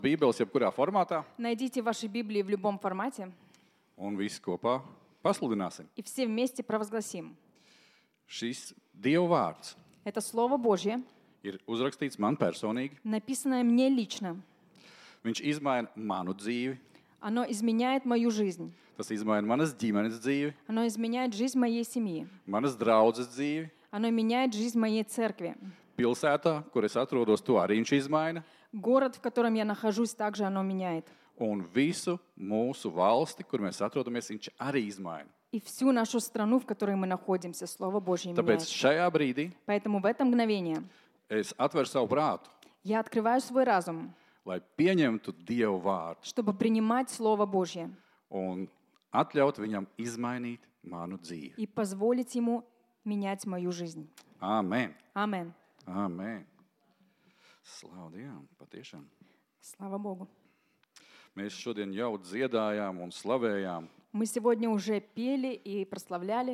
Bībeles jebkurā formātā, Найдите ваши Библии в любом формате un visi kopā pasludināsim. и все вместе провозгласим. Šis Dieva vārds Это Слово Божье, ir uzrakstīts man personīgi. написанное мне лично. Viņš izmaina manu dzīvi, Оно изменяет мою жизнь. tas izmaina manas ģimenes dzīvi, Оно изменяет жизнь моей семьи. manas draudzes dzīvi. Оно меняет жизнь моей церкви. Pilsētā, kur es atrodos, to arī viņš izmaina. Город, в котором я нахожусь, также оно меняет. Un visu mūsu valsti, kur mēs atrodamies, viņš arī izmaina. И всю нашу страну, в которой мы находимся, Слово Божье Tāpēc меняет. šajā brīdī Поэтому в это мгновение es atveru savu prātu, я открываю свой разум, lai pieņemtu Dieva vārdu чтобы принимать Слово Божье un atļaut viņam izmainīt manu dzīvi. и позволить Ему менять мою жизнь. Āmen. Аминь. Āmen. Slavu Dievam, patiešām. Слава Богу. Mēs šodien jau dziedājām un slavējām. Мы сегодня уже пели и прославляли.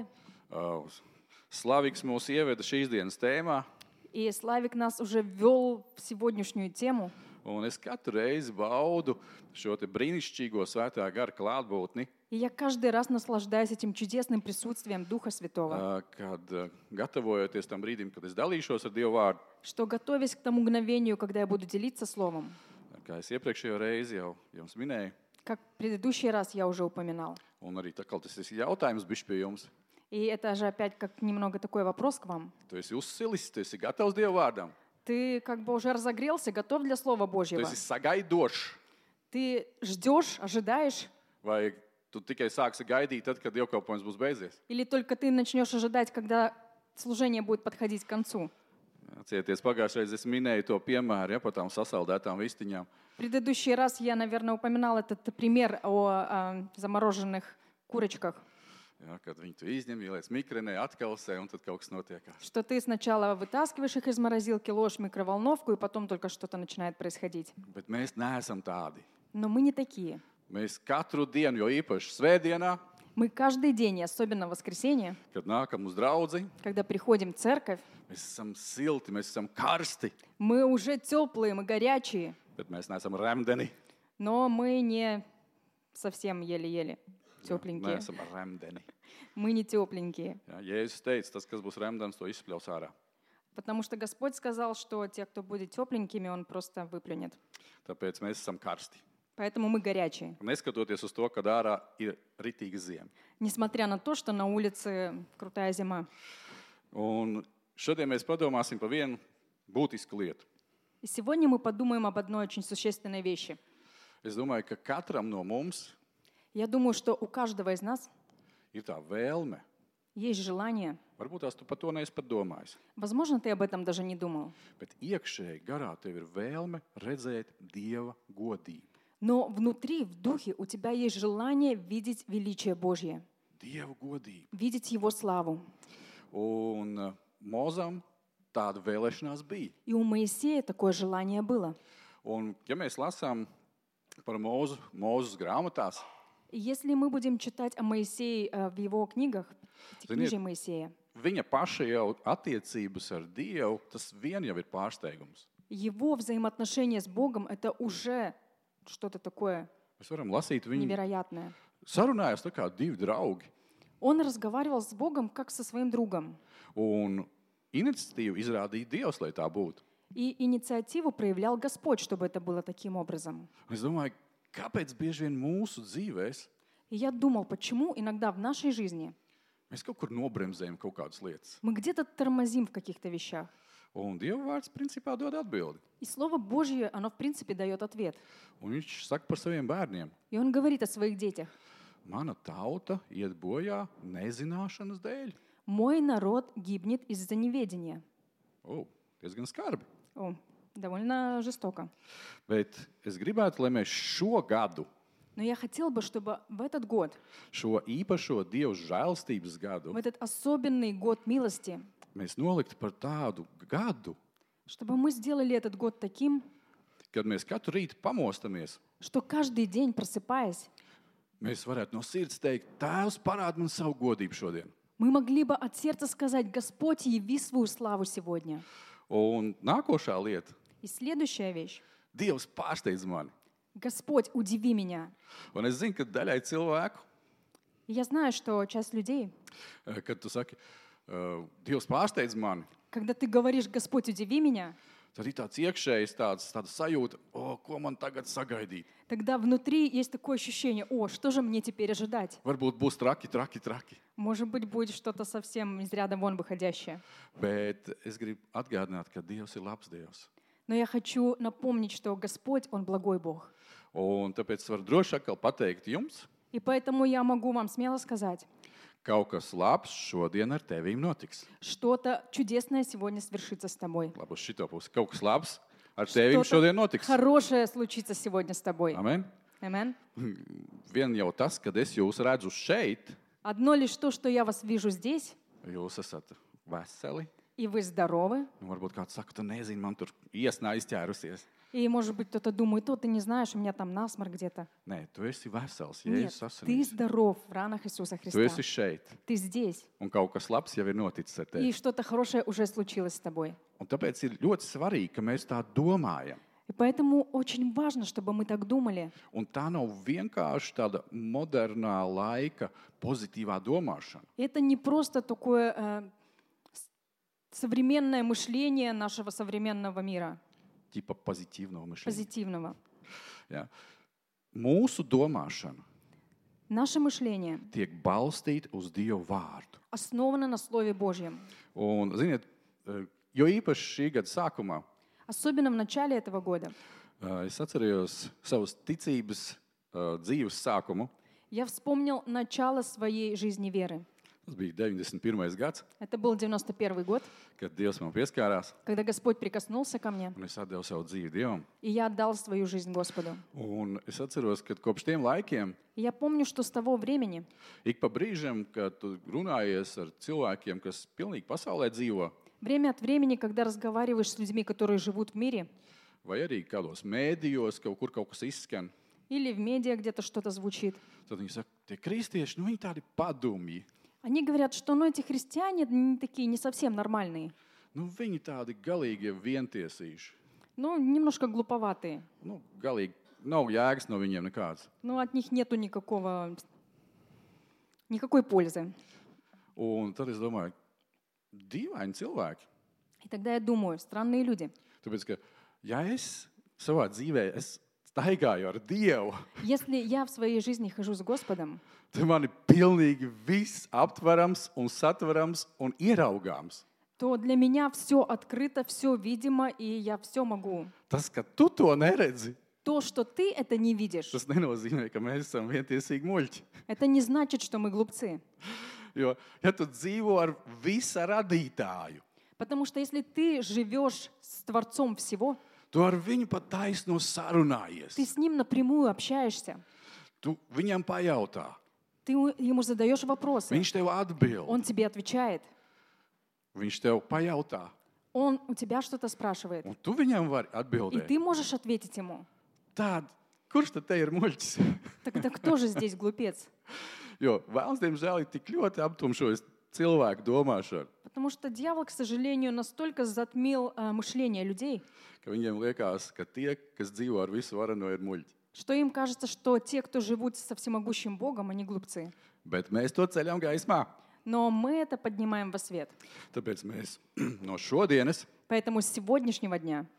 Slaviks mūs ieveda šīs dienas tēmā, И Славик нас уже ввел в сегодняшнюю тему. un es katru reizi baudu šo te brīnišķīgo svētā gara klātbūtni, И я каждый раз наслаждаюсь этим чудесным присутствием Духа Святого, kad gatavojoties tam brīdim, kad es dalīšos ar Dievu vārdu. что, готовясь к тому мгновению, когда я буду делиться Словом, Kā es iepriekšējo reizi jau jums minēju, как в предыдущий раз я уже упоминал. un arī tā kā tas ir jautājums bišķi pie jums. И это же опять как немного такой вопрос к вам. Tu esi uzsilis, tu esi gatavs Dievu vārdam, Ты как бы уже разогрелся, готов для Слова tu Божьего. esi sagaidošs, Ты ждешь, ожидаешь, vai tu tikai sāksi gaidīt tad, kad dievkalpojums būs beidzies. или только ты начнешь ожидать, когда служение будет подходить к концу. Atcerieties, pagājušajā reizē es minēju to piemēru, ja, par tām sasaldētām vistiņām. В предыдущий раз я, наверное, упоминал этот пример о замороженных курочках, Ja, kad viņi to izņem, ieliec mikrenē, atkalsē, un tad kaut kas notiekās. что ты сначала вытаскиваешь их из морозилки, ложишь в микроволновку, и потом только что-то начинает происходить. Bet mēs neesam tādi. Но мы не такие. Mēs katru dienu, jo īpaši svētdienā, Мы каждый день, и особенно в воскресенье, kad nākam uz draudzi, когда приходим в церковь, mēs esam silti, mēs esam karsti, мы уже теплые, мы горячие, bet mēs neesam remdeni. но мы не совсем еле-еле Ja, тепленькие. neesam remdeni. Мы не тепленькие. Ja, Jēzus teica, tas, kas būs remdens, to izspļaus ārā. Потому что Господь сказал, что те, кто будет тепленькими, Он просто выплюнет. Tāpēc mēs esam karsti. Поэтому мы горячие. Neskatoties uz to, ka ārā ir ritīga ziema. Несмотря на то, что на улице крутая зима. Un šodien mēs padomāsim par vienu būtisku lietu. И сегодня мы подумаем об одной очень существенной вещи. Es domāju, ka katram no mums Я думаю, что у каждого из нас ir tā vēlme. есть желание. Varbūt tās tu par to neesi pat domājis. Возможно, ты об этом даже не думал. Bet iekšēji garā tev ir vēlme redzēt Dieva godību. Но внутри, в духе, у тебя есть желание видеть величие Божье, Dieva godību. видеть Его славу. Un Mozam tāda vēlēšanās bija. И у Моисея такое желание было. Un ja mēs lasām par Mūzes grāmatās, И если мы будем читать о Моисее в его книгах, книге Моисея, viņa paša jau attiecības ar Dievu, tas vien jau ir pārsteigums. его взаимоотношения с Богом — это уже что-то такое Mēs varam lasīt viņu невероятное. sarunājās tā kā divi draugi. Он разговаривал с Богом как со своим другом. Un iniciatīvu izrādīja Dievs, lai tā būtu. И инициативу проявлял Господь, чтобы это было таким образом. Es domāju, kāpēc bieži vien mūsu dzīvēs И я думал, почему иногда в нашей жизни mēs kaut kur nobremzējam kaut kādas lietas. мы где-то тормозим в каких-то вещах. Un Dieva vārds principā dod atbildi. И Слово Божье, оно в принципе дает ответ. Un viņš saka par saviem bērniem. И Он говорит о своих детях. Mana tauta iet bojā nezināšanas dēļ. «Мой народ гибнет из-за неведения». Diezgan skarbi. О, довольно жестоко. Bet es gribētu, lai mēs šo gadu, Но я хотел бы, чтобы в этот год, šo īpašo Dieva žēlstības gadu, в этот особенный год милости, mēs noliktu par tādu gadu, чтобы мы сделали этот год таким, kad mēs katru rītu pamostamies, что каждый день, просыпаясь, mēs varētu no sirds teikt, Tēvs, parād man savu godību šodien. мы могли бы от сердца сказать: «Господь, яви свою славу сегодня». Un nākošā lieta, И следующая вещь. Dievs pārsteidz mani. Господь, удиви меня. Un es zinu, ka daļai cilvēku, И я знаю, что часть людей, kad tu saki, Dievs pārsteidz mani, когда ты говоришь, Господь, удиви меня, tad ir tāds iekšējs, tāda sajūta, ko man tagad sagaidīt. тогда внутри есть такое ощущение, что же мне теперь ожидать? Varbūt būs traki. Может быть, будет что-то совсем из ряда вон выходящее. Bet es gribu atgādināt, ka Dievs ir labs Dievs. Но я хочу напомнить, что Господь, Он благой Бог. Un tāpēc es varu droši atkal pateikt jums, И поэтому я могу вам смело сказать, kaut kas labs šodien ar tevīm notiks. что-то чудесное сегодня свершится с тобой. Labi, uz šito pusi. Kaut kas labs ar tevīm Что-то šodien notiks. хорошее случится сегодня с тобой. Amen. Amen. Vien jau tas, kad es jūs redzu šeit, Одно лишь то, что я вас вижу здесь, jūs esat veseli. и вы здоровы. Varbūt kāds saka, tu nezini, man tur iesnā izķērusies. И, может быть, кто-то думает, ты не знаешь, у меня там насморк где-то. Nē, tu esi vesels, Нет, Jēzus ты asinīs. здоров в ранах Иисуса Tu Христа. esi šeit, Ты здесь. un kaut kas labs jau ir noticis ar И tevi. что-то хорошее уже случилось с тобой. Un tāpēc ir ļoti svarīgi, ka mēs tā domājam. И поэтому очень важно, чтобы мы так думали. Un tā nav vienkārši tāda modernā laika pozitīvā domāšana. И это не просто такое современное мышление нашего современного мира, Ķipa pozitīvno myšļiņa. позитивного. Ja. Mūsu domāšana Наше мышление tiek balstīta uz Dievu vārdu. основано на Слове Божьем. Un, ziniet, jo īpaši šī gada sākumā Особенно в начале этого года. es atcerējos savas ticības dzīves sākumu. Я вспомнил начало своей жизни веры. Tas bija 91. gads, Это был 91 год, kad Dievs man pieskārās, когда Господь прикоснулся ко мне, un es atdevu savu dzīvi Dievam. и я отдал свою жизнь Господу. Un es atceros, ka kopš tiem laikiem, И я помню, что с того времени, ik pa brīžam, kad tu runājies ar cilvēkiem, kas pilnīgi pasaulē dzīvo, время от времени, когда разговариваешь с людьми, которые живут в мире, vai arī kādos mēdījos, kaut kur kaut kas izskan, или в медиа где-то что-то звучит, tad viņi saka, tie kristieši, viņi tādi padomji, они говорят, что эти христиане не такие, не совсем нормальные, viņi tādi galīgie vientiesīši. немножко глуповатые. Galīgi nav jēgas no viņiem nekāds. От них нету никакой пользы. Un tad es domāju, dīvaini cilvēki. И тогда я думаю, странные люди. Tāpēc, ka ja es savā dzīvē staigāju ar Dievu, Если я в своей жизни хожу с Господом, tad man ir pilnīgi viss aptverams un satverams un ieraugāms. то для меня все открыто, все видимо, и я все могу. Tas, ka tu to neredzi, То, что ты это не видишь, tas nenozīmē, ka mēs esam vientiesīgi muļķi. это не значит, что мы глупцы. Jo, ja tu dzīvo ar visa radītāju, Потому что если ты живешь с Творцом всего, tu ar viņu pat taisno sarunājies. ты с Ним напрямую общаешься, Tu viņam pajautā, ты Ему задаешь вопросы, viņš tev atbild, Он тебе отвечает, viņš tev pajautā, Он у тебя что-то спрашивает, un tu viņam vari и atbildēt. ты можешь ответить Ему. Tad, kurš tad te ir muļķis? Тогда кто же здесь глупец? Jo vēlams, diemžēl, ir tik ļoti aptumšojis cilvēku domāšanu, Потому что дьявол, к сожалению, настолько затмил мышление людей, ka viņiem liekas, ka tie, kas dzīvo ar visu vareno, ir muļķi. что им кажется, что те, кто живут со всемогущим Богом, они глупцы. Bet mēs to ceļam gaismā. Но мы это поднимаем во свет. Tāpēc mēs no šodienas Поэтому с сегодняшнего дня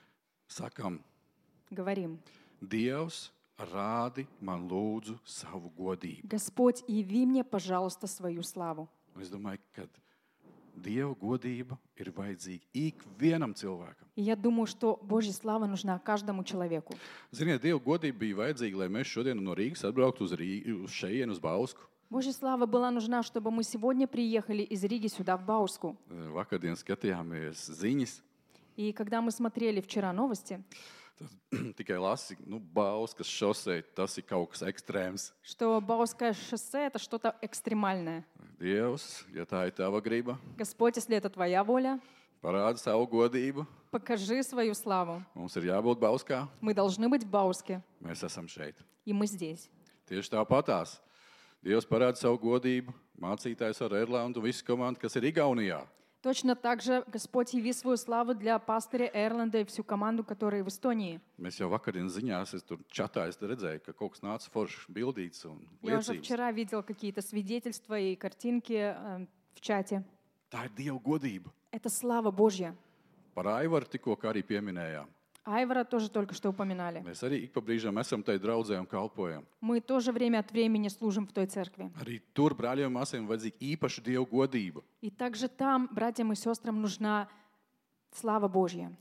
sakam, говорим: Dievs, rādi man lūdzu savu godību. Господь, яви мне, пожалуйста, свою славу. Un es domāju, ka Dieva godība ir vajadzīga ikvienam cilvēkam. И я думаю, что Божья слава нужна каждому человеку. Ziniet, Dieva godība bija vajadzīga, lai mēs šodien no Rīgas atbrauktu uz šejienu, uz Bausku. Божья слава была нужна, чтобы мы сегодня приехали из Риги сюда, в Бауску. Vakardien skatījāmies ziņas, И когда мы смотрели вчера новости, tad tikai lasi, Bauskas šosei, tas ir kaut kas ekstrēms. что Бауское шоссе — это что-то экстремальное. Dievs, ja tā ir tava griba, Господь, если это Твоя воля, parādi savu godību. покажи свою славу. Mums ir jābūt Bauskā, Мы должны быть в Bausке, mēs esam šeit. и мы здесь. Tieši tāpatās. Dievs parāda savu godību, mācītājs ar Erlandu, visu komandu, kas ir Igaunijā. Точно так же Господь яви свою славу для пастыря Эрланда и всю команду, которая в Эстонии. Mēs jau vakardienas ziņās, es tur čatā redzēju, ka kaut kas nāca foršs bildīts un Я уже liecības. вчера видел какие-то свидетельства и картинки в чате. Tā ir Dieva godība. Это слава Божья. Par Aivaru tikko arī pieminējām. Айвара тоже только что упоминали. Mēs arī ik pa brīžam esam tai draudzē un kalpojam. Мы тоже время от времени служим в той церкви. Arī tur brāļiem un māsām vajadzīga īpaša Dieva godība. И также там братьям и сестрам нужна слава Божья.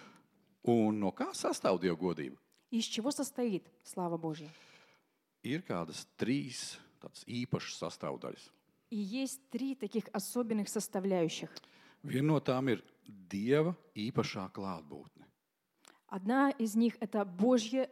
Un no kā sastāv Dieva godība? Из чего состоит слава Божья? Ir kādas 3 tādas īpašas sastāvdaļas. И есть 3 таких особенных составляющих. Viena no tām ir Dieva īpašā klātbūtne. Одна из них — это Божье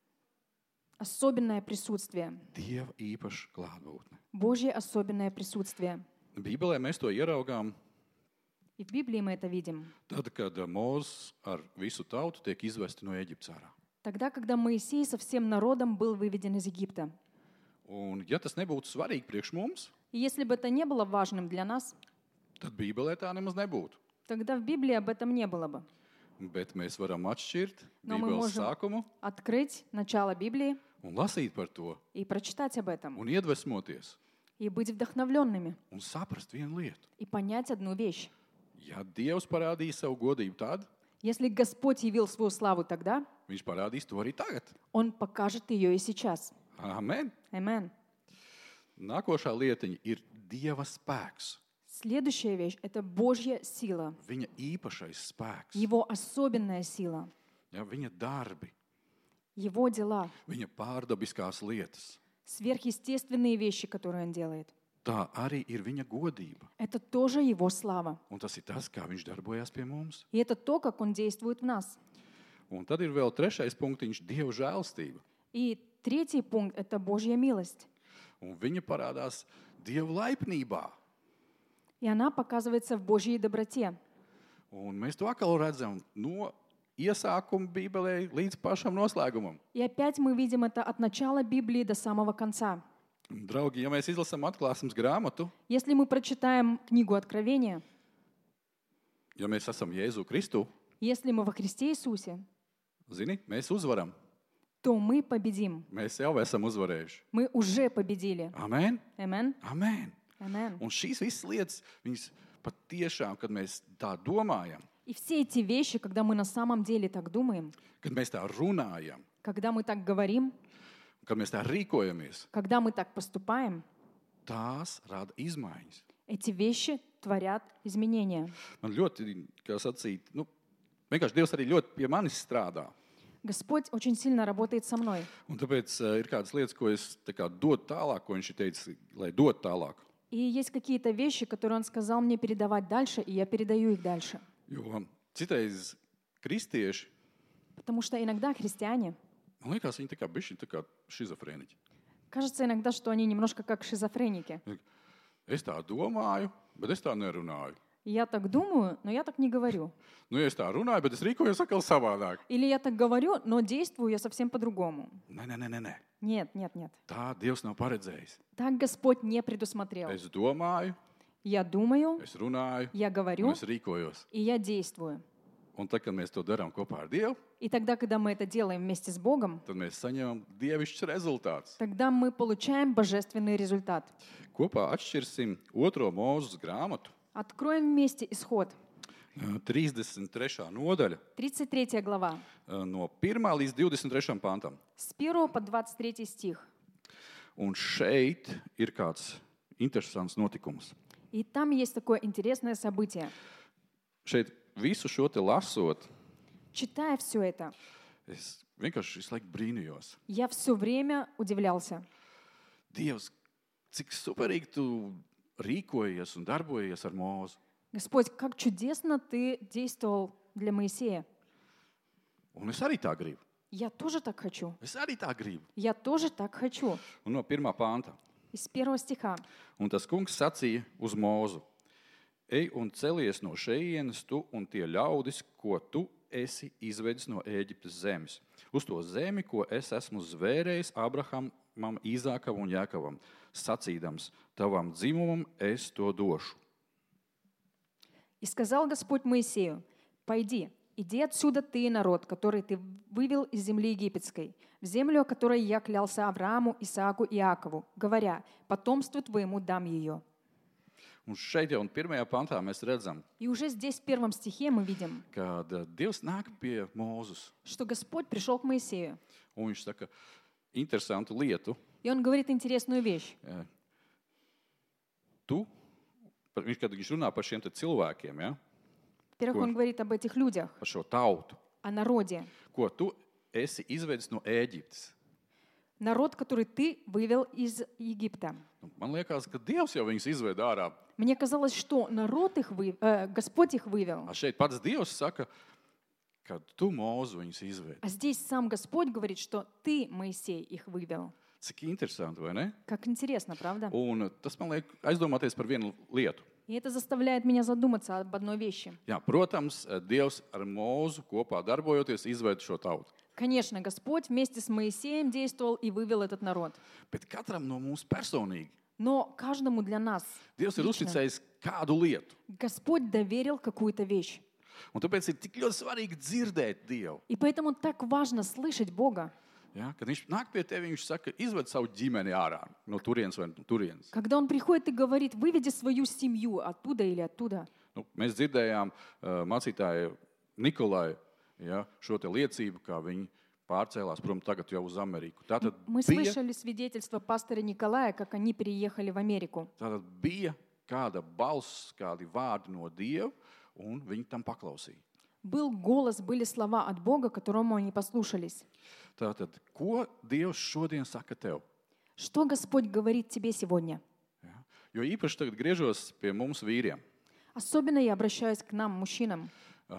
особенное присутствие. Dieva īpaša klātbūtne. Божье особенное присутствие. Bībelē mēs to ieraugām И в Библии мы это видим. tad, kad Mūzes ar visu tautu tiek izvesti no Ēģiptes ārā. Тогда, когда Моисей со всем народом был выведен из Египта. Un, ja tas nebūtu svarīgi priekš mums, И если бы это не было важным для нас, tad Bībelē tā nemaz nebūtu. тогда в Библии об этом не было бы. Bet mēs varam atšķirt No, мы Bībeles можем sākumu Открыть начало Библии un lasīt par to, и прочитать об этом. un iedvesmoties, И быть вдохновленными. un saprast vienu lietu. И понять одну вещь. Ja Dievs parādīja savu godību tad, Если Господь явил свою славу тогда, Viņš parādīs to arī tagad. Он покажет ее и сейчас. Amen. Amen. Nākošā lietiņa ir Dieva spēks. Следующая вещь — это Божья сила. Viņa īpašais spēks, Его особенная сила. ja, viņa darbi, Его дела. viņa pārdabiskās lietas. Сверхъестественные вещи, которые Он делает. Tā arī ir viņa godība. Это тоже Его слава. Un tas ir tas, kā viņš darbojas pie mums. И это то, как Он действует в нас. Un tad ir vēl 3. punktiņš - Dieva žēlstība. И 3 пункт — это Божья милость. Un viņa parādās Dieva laipnībā. И она показывается в Божьей доброте. Un mēs to atkal redzam no iesākuma Bībelē līdz pašam noslēgumam. И опять мы видим это от начала Библии до самого конца. Draugi, ja mēs izlasām atklāsmes grāmatu, Если мы прочитаем книгу Откровения, ja mēs esam Jēzu Kristu, если мы во Христе Иисусе, zini, mēs uzvaram. то мы победим. Mēs jau esam uzvarējuši. Мы уже победили. Amen? Amen. Amen. Amen. Un šīs visas lietas, viņas patiešām, kad mēs tā domājam, И все эти вещи, когда мы на самом деле так думаем, kad mēs tā runājam, когда мы так говорим, kad mēs tā rīkojamies, когда мы так поступаем, tās rada izmaiņas. эти вещи творят изменения. Man ļoti, kā sacīt, vienkārši Dievs arī ļoti pie manis strādā. Господь очень сильно работает со мной. Un tāpēc ir kādas lietas, ko es tā kā dodu tālāk, ko viņš ir teicis, lai dod tālāk. И есть какие-то вещи, которые Он сказал мне передавать дальше, и я передаю их дальше. Jo citreiz kristieši, Потому что иногда христиане, man liekas, viņi tā kā bišķi tā kā šizofrēniķi. кажется иногда, что они немножко как шизофреники. Es tā domāju, bet es tā nerunāju. Я так думаю, но я так не говорю. Ja es tā runāju, bet es rīkojos atkal savādāk. Или я так говорю, но действую я совсем по-другому. Nē. Нет, нет, нет. Tā Dievs nav paredzējis. Так Господь не предусмотрел. Es domāju, Я думаю, es runāju, я un говорю, es rīkojos. и я действую. Un tad, kad mēs to darām kopā ar Dievu, И тогда, когда мы это делаем вместе с Богом, tad mēs saņemam dievišķs rezultāts. тогда мы получаем божественный результат. Kopā atšķirsim 2. Mūzes grāmatu, Откроем вместе Исход, 33. nodaļa, 33 глава, no 1. līdz 23. pantam. с 1 по 23 стих. Un šeit ir kāds interesants notikums. И там есть такое интересное событие. Šeit visu šo te lasot, Читая все это, es vienkārši visu laiku brīnījos. я все время удивлялся. Dievs, cik superīgi tu rīkojies un darbojies ar Mūzu. Господь, как чудесно Ты действовал для Моисея. Un es arī tā gribu. Я тоже так хочу. Es arī tā gribu. Я тоже так хочу. Un no 1. panta. Из 1 стиха. Un tas kungs sacīja uz Mūzu: Ej un celies no šejienes tu un tie ļaudis, ko tu esi izvedis no Ēģiptes zemes, uz to zemi, ko es esmu zvērējis Abrahamam, Īzākam un Jākavam, sacīdams, tavam dzimumam es to došu. И сказал Господь Моисею: «Пойди, иди отсюда ты и народ, который ты вывел из земли египетской, в землю, о которой я клялся Аврааму, Исааку и Иакову, говоря: потомству твоему дам ее». Un šeit jau un pirmajā pantā mēs redzam, И уже здесь в 1 стихе мы видим, kad Dievs nāk pie Mūzes. что Господь пришел к Моисею. Un viņš saka interesantu lietu. И он говорит интересную вещь. Kad viņš runā par šiem te cilvēkiem, ja, Во-первых, он говорит об этих людях, par šo tautu, о народе. ko tu esi izvedis no Ēģiptes. Народ, который ты вывел из Египта. Man liekas, ka Dievs jau viņus izved ārā. Мне казалось, что Господь их вывел. A šeit pats Dievs saka, ka tu Mūzu viņus izvedi. А здесь сам Господь говорит, что ты, Моисей, их вывел. Cik interesanti, vai ne? Как интересно, правда? Un tas man liek aizdomāties par vienu lietu. И это заставляет меня задуматься об одной вещи. Jā, protams, Dievs ar Mūzu kopā darbojoties izved šo tautu. Конечно, Господь вместе с Моисеем действовал и вывел этот народ. Bet katram no mums personīgi Но каждому для нас Dievs ir лично uzticējis kādu lietu. Господь доверил какую-то вещь. Un tāpēc ir tik ļoti svarīgi dzirdēt Dievu. И поэтому так важно слышать Бога. Ja? Kad viņš nāk pie tevis, viņš saka, izved savu ģimeni ārā no turienes vai no turienes. Когда Он приходит и говорит: выведи свою семью оттуда или оттуда. Mēs dzirdējām mācītāju Nikolai, ja, šo te liecību, kā viņi pārcēlās prom tagad jau uz Ameriku. Мы слышали свидетельство пастора Николая, как они переехали в Америку. Tātad bija kāda balss, kādi vārdi no Dieva, un viņi tam paklausīja. Был голос, были слова от Бога, которому они послушались. Tātad, ko Dievs šodien saka tev? Что Господь говорит тебе сегодня? Ja? Jo īpaši tagad griežos pie mums vīriem. Особенно я обращаюсь к нам, мужчинам.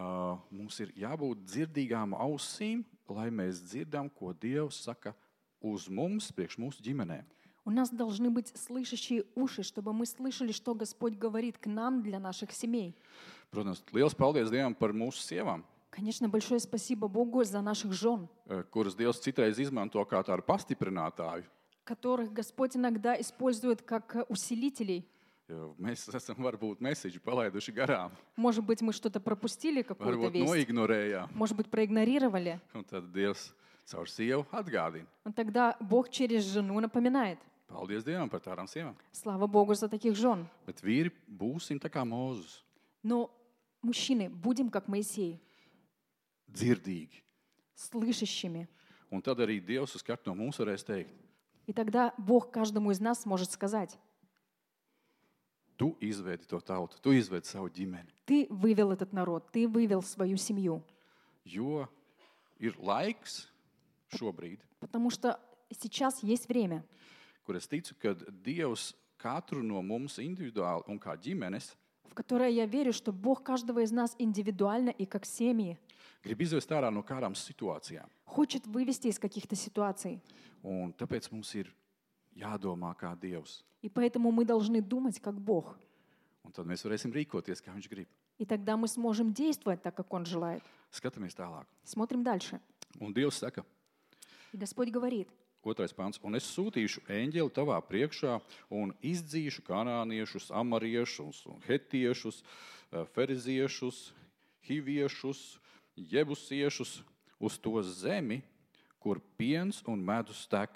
Mums ir jābūt dzirdīgām ausīm, lai mēs dzirdam, ko Dievs saka uz mums, priekš mūsu ģimenēm. У нас должны быть слышащие уши, чтобы мы слышали, что Господь говорит к нам для наших семей. Protams, liels paldies Dievam par mūsu sievām, Конечно, большое спасибо Богу за наших жен, kuras Dievs citreiz izmanto kā tādu pastiprinātāju. которых Господь иногда использует как усилителей. Jo mēs esam varbūt mēsīši palaiduši garām, Может быть, мы что-то пропустили, какую-то varbūt весть. noignorējām. Может быть, проигнорировали. Un tad Dievs caur sievu atgādina. Но тогда Бог через жену напоминает. Paldies Dievam par tādām sievām. Слава Богу за таких жен. Bet vīri būsim tā kā Mūzes, Но, мужчины, будем как Моисей, dzirdīgi. слышащими. Un tad arī Dievs uz katru no mums varēs teikt, И тогда Бог каждому из нас может сказать: tu izvedi to tautu, tu izvedi savu ģimeni. ты вывел этот народ, ты вывел свою семью. Jo ir laiks šobrīd, Потому что сейчас есть время, kur es ticu, ka Dievs katru no mums individuāli un kā ģimenes в которое я верю, что Бог каждого из нас индивидуально и как семьи grib izvest ārā no kādām situācijām. хочет вывести из каких-то ситуаций. Un tāpēc mums ir jādomā kā Dievs. И поэтому мы должны думать как Бог. Un tad mēs varēsim rīkoties, kā Viņš grib. И тогда мы сможем действовать так, как Он желает. Skatāmies tālāk. Смотрим дальше. Un Dievs saka, И Господь говорит: 2. pants, un es sūtīšu eņģeli tavā priekšā un izdzīšu kanāniešus, amariešus un hetiešus, feriziešus, hiviešus, jebusiešus uz to zemi, kur piens un medus tek.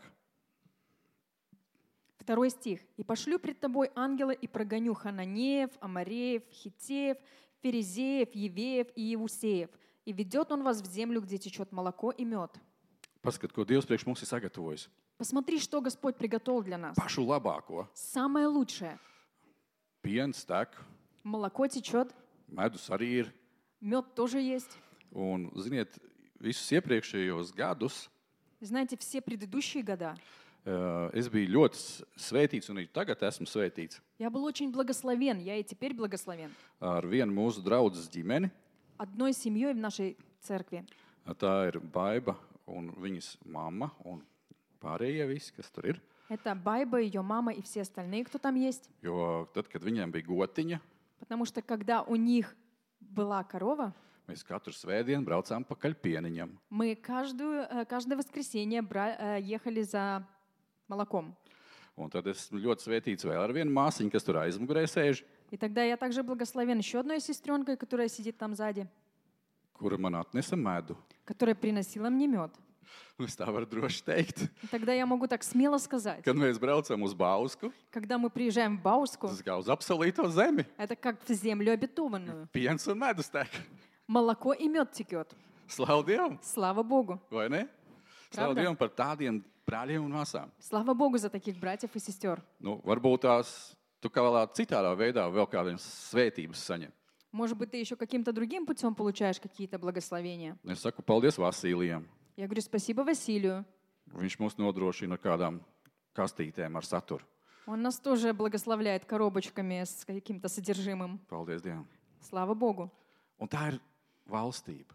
2 стих. «И пошлю пред тобой ангела, и прогоню хананеев, амареев, хиттеев, ферезеев, евеев и евусеев. И ведет он вас в землю, где течет молоко и мед». Paskat, ko Dievs priekš mums ir sagatavojis. Посмотри, что Господь приготовил для нас. Pašu labāko. Самое лучшее. Piens tek, Молоко течет, medus arī ir. мед тоже есть. Un, ziniet, visus iepriekšējos gadus Знаете, все предыдущие года es biju ļoti svētīts un arī tagad esmu svētīts я был очень благословен, я и теперь благословен. ar vienu mūsu draudzes ģimeni. Одной семьей в нашей церкви. Tā ir Baiba un viņas mamma un pārējie visi, kas tur ir. Это Байба, ее мама и все остальные, кто там есть. Jo tad, kad viņiem bija gotiņa, Потому что когда у них была корова, mēs katru svētdienu braucām pakaļ pieniņam. мы каждое воскресенье ехали за молоком. Un tad es ļoti svētīts vēl ar vienu māsiņu, kas tur aizmugurē sēž, И тогда я также благословен еще одной сестренкой, которая сидит там сзади, kura man atnesa medu. которая приносила мне мед. Un es tā varu droši teikt. И тогда я могу так смело сказать, Kad mēs braucam uz Bausku, когда мы приезжаем в Бауску, tas kā uz apsolīto zemi. это как в землю обетованную. Piens un medus tek. Молоко и мед текет. Slavu Dievam, Слава Богу. vai ne? Slavu Pravda. Dievam par tādiem brāļiem un māsām. Слава Богу за таких братьев и сестер. Nu, varbūt tās tu kādā citādā veidā vēl kādiem svētības saņem. Может быть, ты еще каким-то другим путем получаешь какие-то благословения. Es saku paldies Vasilijam. Я говорю спасибо Василию. Viņš mūs nodrošina ar kādām kastītēm ar saturu. Он нас тоже благословляет коробочками с каким-то содержимым. Paldies Dievam. Слава Богу. Un tā ir valstība.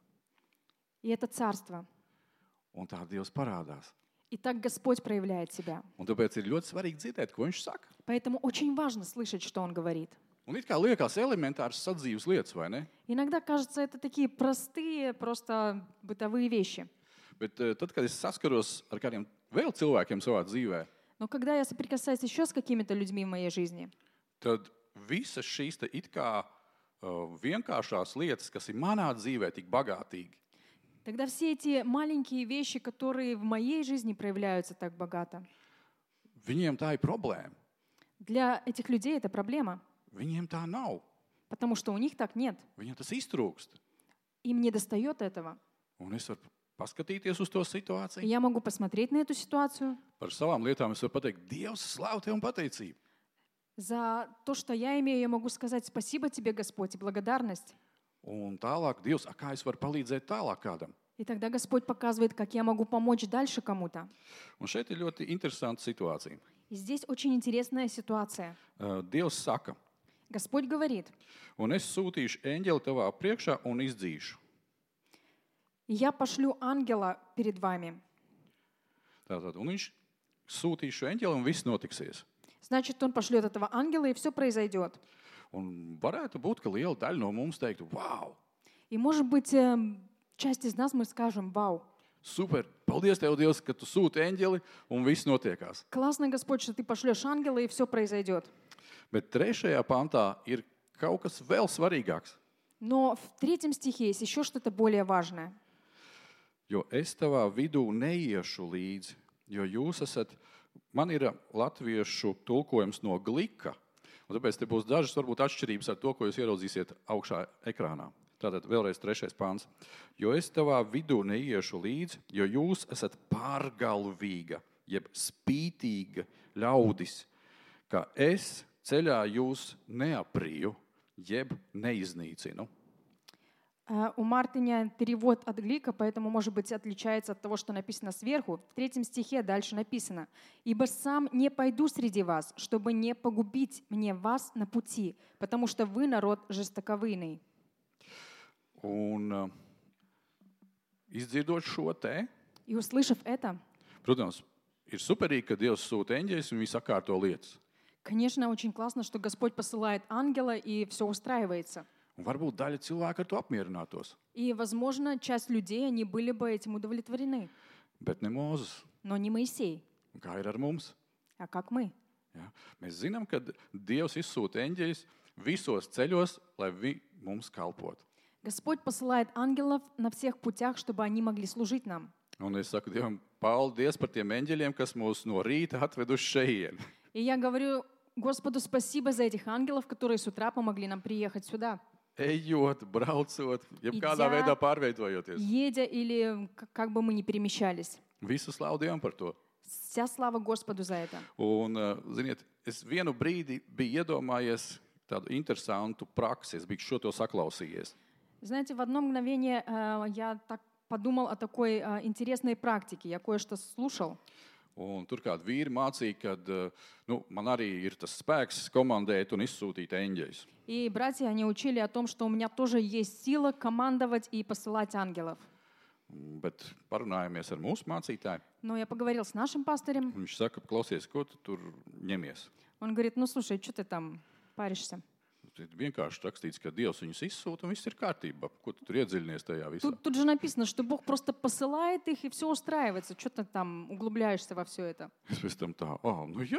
И это царство. Un tā Dievs parādās. И так Господь проявляет себя. Un tāpēc ir ļoti svarīgi dzirdēt, ko viņš saka. Поэтому очень важно слышать, что Он говорит. Un it kā liekas elementārs sadzīves lietas, vai ne? Иногда кажется, это такие простые, просто бытовые вещи. Bet tad, kad es saskaros ar kādiem vēl cilvēkiem savā dzīvē, Но когда я соприкасаюсь еще с какими-то людьми в моей жизни, tad visas šīs te it kā vienkāršās lietas, kas ir manā dzīvē tik bagātīgi, тогда все эти маленькие вещи, которые в моей жизни проявляются так богато, viņiem tā ir problēma. для этих людей это проблема, Viņiem tā nav. потому что у них так нет. Viņiem tas iztrūkst. Им не достает этого. Un es varu paskatīties uz to И situāciju. я могу посмотреть на эту ситуацию. Par savām lietām es varu pateikt, Dievs, slavu Tev un pateicību. За то, что я имею, я могу сказать спасибо тебе, Господь, и благодарность. Un tālāk, Dievs, kā es varu palīdzēt tālāk kādam? И тогда Господь показывает, как я могу помочь дальше кому-то. Un šeit ir ļoti interesanta situācija. И здесь очень интересная ситуация. Dievs saka, Господь говорит, un es sūtīšu eņģeli tavā priekšā un izdzīšu. «И я пошлю ангела перед вами». Tātad, un viņš sūtīs šo eņģeli un viss notiksies. Значит, Он пошлет этого ангела, и все произойдет. Un varētu būt, ka liela daļa no mums teiktu, wow, И, может быть, часть из нас мы скажем, вау, super, paldies Tev, Dievs, ka Tu sūti eņģeli un viss notiekās. классно, Господь, что Ты пошлешь ангела, и все произойдет. Bet 3. pantā ir kaut kas vēl svarīgāks. Но в 3 стихе есть еще что-то более важное. Jo es tavā vidū neiešu līdzi, jo jūs esat, man ir latviešu tulkojums no glika, un tāpēc te būs dažas varbūt atšķirības ar to, ko jūs ieraudzīsiet augšā ekrānā. Tātad vēlreiz 3. pāns. Jo es tavā vidū neiešu līdzi, jo jūs esat pārgalvīga, jeb spītīga ļaudis, ka es ceļā jūs neapriju, jeb neiznīcinu. У Мартиня перевод от Глика, поэтому, может быть, отличается от того, что написано сверху. В 3 стихе дальше написано: «Ибо сам не пойду среди вас, чтобы не погубить мне вас на пути, потому что вы народ жестоковыйный». Un izdzirdot šo te, И услышав это, protams, ir superīgi, ka Dievs sūta eņģeļus un viņi sakārto lietas. конечно, очень классно, что Господь посылает ангела, и все устраивается. Un varbūt daļa cilvēku ar to apmierinātos, И, возможно, часть людей, они были бы этим удовлетворены. bet ne Mūzes. Но не Моисей, Un kā ir ar mums? а как мы. Ja? Mēs zinām, ka Dievs izsūta eņģeļus visos ceļos, lai viņi mums kalpotu. Господь посылает ангелов на всех путях, чтобы они могли служить нам. Un es saku Dievam, paldies par tiem eņģeļiem, kas mūs no rīta atveduši šeien. И я говорю Господу спасибо за этих ангелов, которые с утра помогли нам приехать сюда. Ejot, braucot, jebkādā Idea- veidā pārveidojoties. Едя или как бы мы ни перемещались. Visu slavu Dievam par to. Вся слава Господу за это. Un, ziniet, es vienu brīdi biju iedomājies tādu interesantu praksi. Es biju šo to saklausījies. Знаете, в одно мгновение я так подумал о такой интересной практике. Я кое-что слушал. Un tur kādi vīri mācīja, ka man arī ir tas spēks komandēt un izsūtīt eņģeļus. И братья, они учили о том, что у меня тоже есть сила командовать и посылать ангелов. Bet parunājāmies ar mūsu mācītāju. Но я поговорил с нашим пастырем. Viņš saka, klausies, ko tu tur ņemies. Он говорит, ну слушай, что ты там паришься? Ir vienkārši rakstīts, ka Dievs viņus izsūta un viss ir kārtībā. Ko tu tur iedziļinies tajā visā? Тут же написано, что Бог просто посылает их, и все устраивается. Что ты там углубляешься во все это? Es pēc tam tā, nu jā,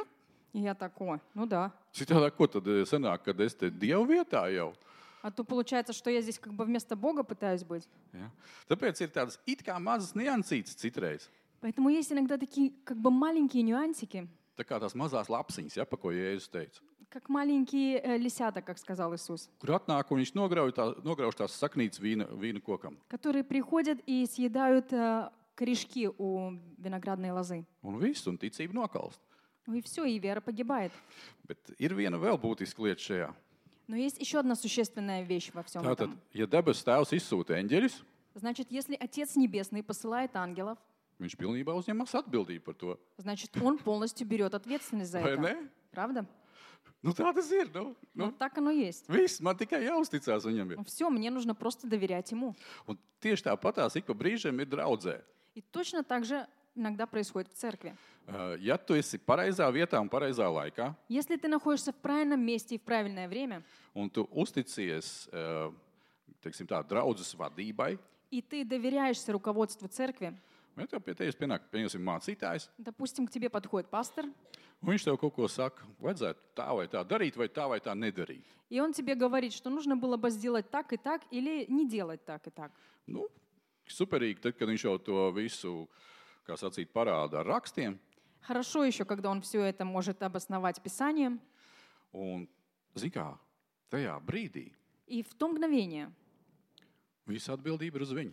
И я такой, ну да. Citādi, ko tad sanāk, kad es te Dievu vietā jau? А то получается, что я здесь как бы вместо Бога пытаюсь быть. Ja? Tāpēc ir tādas it kā mazas niansītas citreiz. Поэтому есть иногда такие как бы маленькие нюансики, Tā kā tās mazās lapsiņas, ja, pa ko Jēzus teica. как маленькие лисята, как сказал Иисус, Kur atnāk un viņš nograuž tās saknītes vīna kokam. которые приходят и съедают корешки у виноградной лозы. Un viss, un ticība nokalst. Ну и все, и вера погибает. Bet ir viena vēl būtiska lieta šajā. Но есть еще одна существенная вещь во всем Tātad, этом. ja debes tēvs izsūta eņģeļus, Значит, если Отец Небесный посылает ангелов, viņš pilnībā uzņemas atbildību par to. значит, Он полностью берет ответственность за Vai это. ne? Правда? Nu, tā tas ir. Ну, так оно и есть. Viss, man tikai jāuzticās viņam. Ir. Все, мне нужно просто доверять Ему. Un tieši tāpatās ik pa brīžiem ir draudzē. И точно так же иногда происходит в церкви. Ja tu esi pareizā vietā un pareizā laikā, Если ты находишься в правильном месте и в правильное время, un tu uzticies teiksim, tā, draudzes vadībai, и ты доверяешься руководству церкви, ja tev pie tevis pienāk, pieņemsim, mācītājs, допустим, к тебе подходит пастор, un viņš tev kaut ko saka, vajadzētu tā vai tā nedarīt. и он тебе говорит, что нужно было бы сделать так и так или не делать так и так. Nu, superīgi, tad, kad viņš jau to visu, kā sacīt, parāda ar rakstiem. Хорошо еще, когда он все это может обосновать Писанием. Un, zini kā, tajā brīdī И в то мгновение visa atbildība ir uz viņu.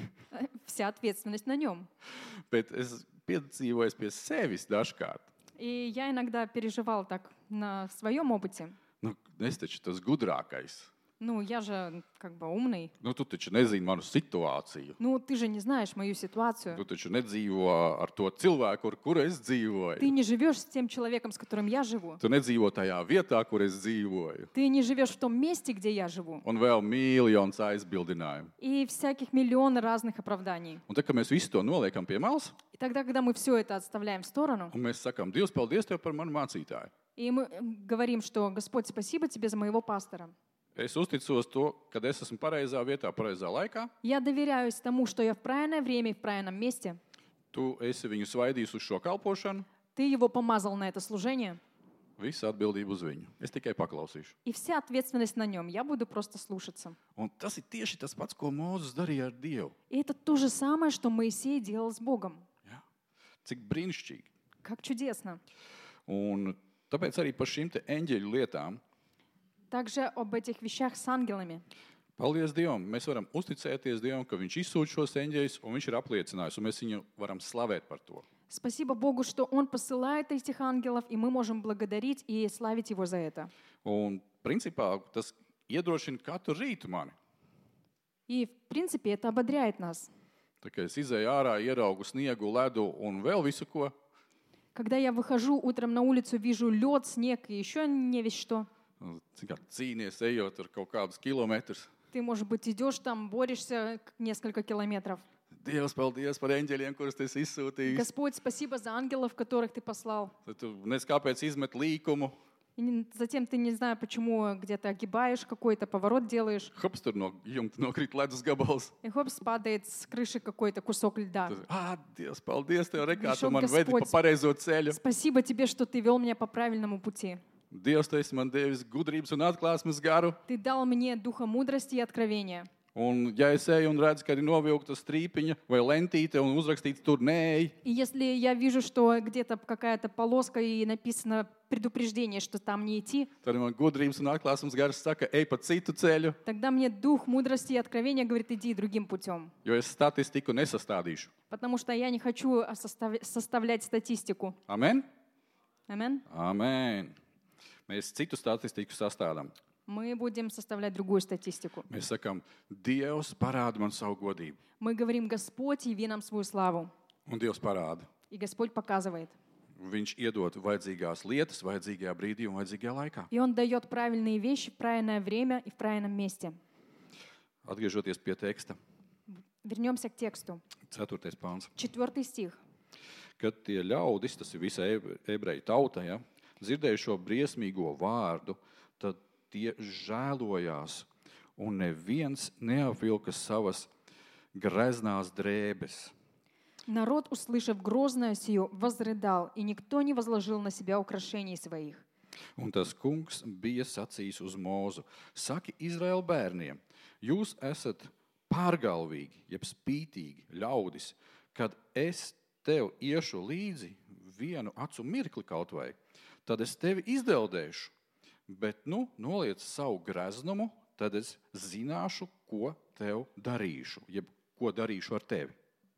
вся ответственность на нем. Bet es piedzīvoju pie sevis dažkārt. И я иногда переживал так на своем опыте. Nu, es taču tas gudrākais. Ну, я же как бы умный. Nu, tu taču nezini manu situāciju. Ну, ты же не знаешь мою ситуацию. Tu taču nedzīvo ar to cilvēku, ar kuru es Ты dzīvoju. не живешь с тем человеком, с которым я живу. Tu nedzīvo tajā vietā, kur es dzīvoju. Ты не живешь в том месте, где я живу. Un vēl miljonus aizbildinājumu. И всяких миллион разных оправданий. Un tad, kad mēs visu to noliekam pie malas, И тогда, когда мы все это отставляем в сторону, un mēs sakām, Dievs, paldies Tev par manu mācītāju. и мы говорим, что Господь, спасибо тебе за моего пастора. Es uzticos to, kad es esmu pareizā vietā, pareizā laikā. Я доверяюсь тому, что я в правильное время и в правильном месте. Tu esi viņu svaidījis uz šo kalpošanu. Ты его помазал на это служение. Visa atbildība uz viņu. Es tikai paklausīšu. И вся ответственность на нем. Я буду просто слушаться. Un tas ir tieši tas pats, ko Mūzes darīja ar Dievu. И это то же самое, что Моисей делал с Богом. Ja? Cik brīnišķīgi. Как чудесно. Un tāpēc arī par šīm te eņģeļu lietām. Также об этих вещах с ангелами. Paldies Dievam. Mēs varam uzticēties Dievam, ka Viņš izsūta šos eņģeļus, un Viņš ir apliecinājis, un mēs viņu varam slavēt par to. Спасибо Богу, что Он посылает этих ангелов, и мы можем благодарить и славить Его за это. Un principā tas iedrošina katru rītu mani. И, в принципе, это ободряет нас. Tā kā es izēju ārā, ieraugu sniegu, ledu un vēl visu ko, Когда я выхожу утром на улицу, вижу лед, снег и еще не весь что. cik kā cīnies, ejot ar kaut kādus kilometrus. Ты, может быть, идешь там, борешься несколько километров. Dievs, paldies par eņģeļiem, kurus tu esi izsūtījis. Господь, спасибо за ангелов, которых Ты послал. Tad tu nezini, kāpēc izmet līkumu. И затем ты не знаю, почему где-то огибаешь, какой-то поворот делаешь. Hops, tur no jumta nokrīt ledus gabals. И хопс, падает с крыши какой-то кусок льда. Tad, Dievs, paldies Tev, rekā, tu Priekšā man vedi pa Господь. pareizo ceļu. Спасибо Тебе, что Ты вел меня по правильному пути. Dievs, Tu esi man devis gudrības un atklāsmes garu. Ты дал мне духа мудрости и откровения. Un, ja es eju un redzu, ka ir novilkta strīpiņa vai lentīte un uzrakstīts tur nē, И если я вижу, что где-то какая-то полоска и написано предупреждение, что там не идти, tad man gudrības un atklāsmes gars saka, ej pa citu ceļu, тогда мне дух мудрости и откровения говорит, иди другим путем. jo es statistiku nesastādīšu. Потому что я не хочу составлять статистику. Amen? Амин. Amen. Mēs citu statistiku sastādām. Мы будем составлять другую статистику. Mēs sakām, Dievs parāda man savu godību. Мы говорим, Господь, яви нам свою славу. Un Dievs parāda. И Господь показывает. Viņš iedod vajadzīgās lietas, vajadzīgajā brīdī un vajadzīgajā laikā. И Он дает правильные вещи в правильное время и в правильном месте. Atgriežoties pie teksta, Вернемся к тексту. 4. pāns. 4 стих. Kad tie ļaudis, tas ir visa ebreju tauta, ja, dzirdēja šo briesmīgo vārdu, tad tie žēlojās, un neviens neapvilka savas greznās drēbes. Народ, услышав грозное сие, возрыдал, и никто не возложил на себя украшений своих. Un tas kungs bija sacījis uz Mūzu: Saki Izraēla bērniem, jūs esat pārgalvīgi, jeb spītīgi ļaudis, kad es tev iešu līdzi vienu acu mirkli kaut vai, tad es tevi izdeldēšu, bet noliec savu greznumu, tad es zināšu, ko tev darīšu, jeb ko darīšu ar tevi.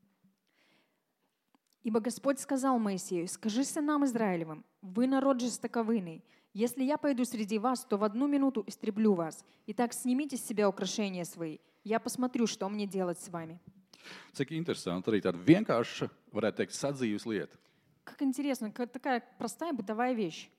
Ибо Господь сказал Моисею: скажи сынам Израилевым, вы народ жестоковыйный. Если я пойду среди вас, то в 1 минуту истреблю вас. Итак, снимите с себя украшения свои. Я посмотрю, что мне делать с вами. Cik interesanti, arī tāda vienkārša, varētu teikt, sadzīves lieta. Как интересно, такая простая бытовая вещь.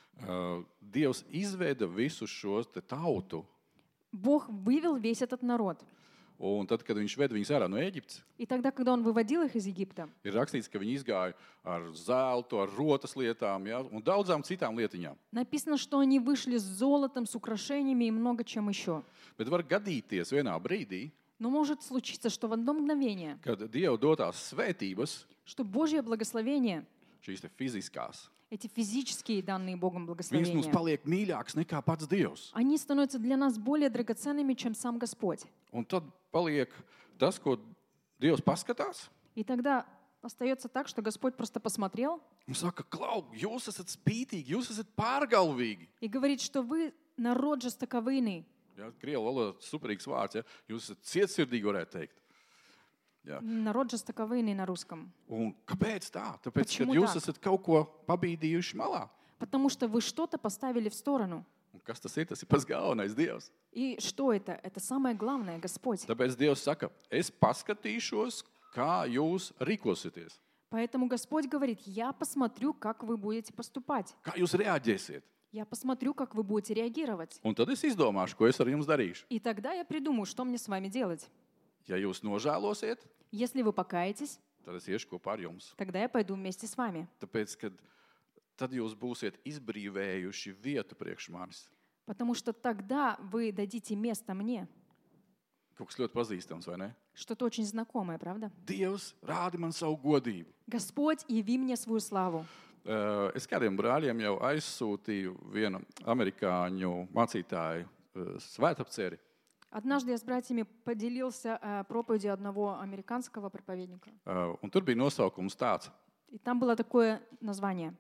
Dievs izveda visu šo tautu, Бог вывел весь этот народ. un tad, kad viņš ved viņus ārā no Ēģiptes, И тогда, когда Он выводил их из Египта, ir rakstīts, ka viņi izgāja ar zeltu, ar rotas lietām, ja, un daudzām citām lietiņām. написано, что они вышли с золотом, с украшениями и много чем еще. Bet var gadīties vienā brīdī, Но может случиться, что в одно мгновение, kad Dieva dotās svētības, что Божье благословение, šīs fiziskās, эти физические данные Богом viņas mums благословения, paliek mīļākas nekā pats Dievs. они становятся для нас более драгоценными, чем сам Господь. Un tad paliek tas, ko Dievs paskatās, И тогда остается так, что Господь просто посмотрел un saka, Klau, jūs esat spītīgi, jūs esat pārgalvīgi. и говорит, что вы народ жестоковыйный. Ja, Krievu valodā superīgs vārds, ja, jūs esat cietsirdīgi, varētu teikt. Ja. Народ жестоковыйный на русском. Un kāpēc tā? Tāpēc, ka Почему jūs так? esat kaut ko pabīdījuši malā. Потому что вы что-то поставили в сторону. Un kas tas ir? Tas ir pats galvenais Dievs. И что это? Это самое главное, Господь. Tāpēc Dievs saka, es paskatīšos, kā jūs rīkosieties, Поэтому Господь говорит, я посмотрю, как вы будете поступать. kā jūs reaģēsiet. Я посмотрю, как вы будете реагировать. Un tad es izdomāšu, ko es ar jums darīšu. И тогда я придумаю, что мне с вами делать. Ja jūs nožēlosiet, Если вы покаетесь, tad es iešu kopā ar jums. тогда я pойду вместе с вами. Tāpēc, kad tad jūs būsiet izbrīvējuši vietu priekš manis. Потому что тогда вы дадите место мне. Kaut kas ļoti pazīstams, vai ne? Что-то очень знакомое, правда? Dievs rādi man savu godību. Господь, яви мне свою славу. Es kādiem brāļiem jau aizsūtīju vienu amerikāņu mācītāju svētapceri. Однажды я с братьями поделился проповедью одного американского проповедника. Un tur bija nosaukums tāds. И там было такое название.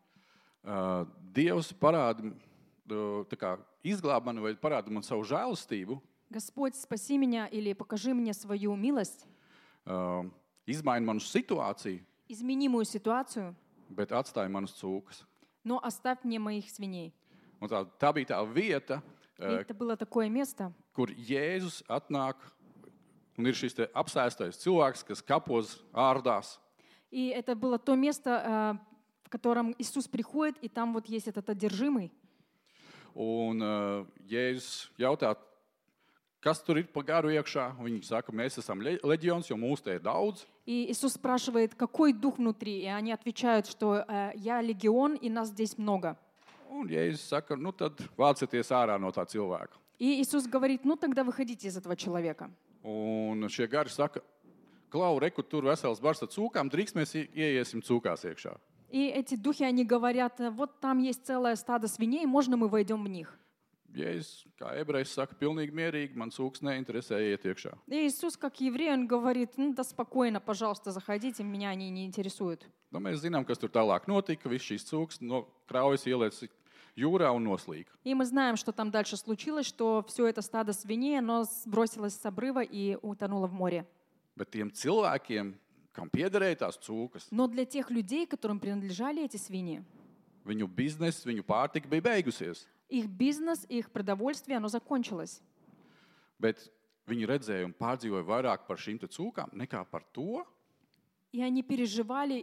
Dievs parāda, tā kā izglāb mani vai parāda man savu žēlastību, Господь, спаси меня или покажи мне свою милость, izmaina manu situāciju, измени мою ситуацию, bet atstāja manas cūkas. но оставь мне моих свиней. Un tā bija tā vieta, И это было такое место, kur Jēzus atnāk un ir šis te apsēstais cilvēks, kas kapos ārdās. И это было то место, в котором Иисус приходит, и там вот есть этот одержимый. Un Jēzus jautā, kas tur ir pa garu iekšā. Viņi saka, mēs esam leģions, jo mūsu te ir daudz. И Иисус спрашивает, какой дух внутри? И они отвечают, что я легион, и нас здесь много. Un Jēzus saka, nu tad vācieties ārā no tā cilvēka. И Иисус говорит, ну тогда выходите из этого человека. Un šie gari saka, Klau, reku, tur vesels bars ar cūkām, drīkst mēs ieiesim cūkās iekšā. И эти духи, они говорят, вот там есть целое стадо свиней, можно мы войдем в них? Jēzus, kā ebrejs saka, pilnīgi mierīgi, man cūks neinteresē, iet iekšā. И Иисус, как еврей, он говорит, ну да спокойно, пожалуйста, заходите, меня они не интересуют. Nu, mēs zinām, kas tur tālāk notika. Viss šīs cūks no kraujas ielēc jūrā un noslīka. И мы знаем, что там дальше случилось, что все это стадо свиней, оно сбросилось с обрыва и утонуло в море. Bet tiem cilvēkiem, kam piederēja tās cūkas, Но для тех людей, которым принадлежали эти свиньи, viņu bizness, viņu pārtika bija beigusies. их бизнес, их продовольствие, оно закончилось. Bet viņi redzēja un pārdzīvoja vairāk par šīm te cūkām nekā par to, И они переживали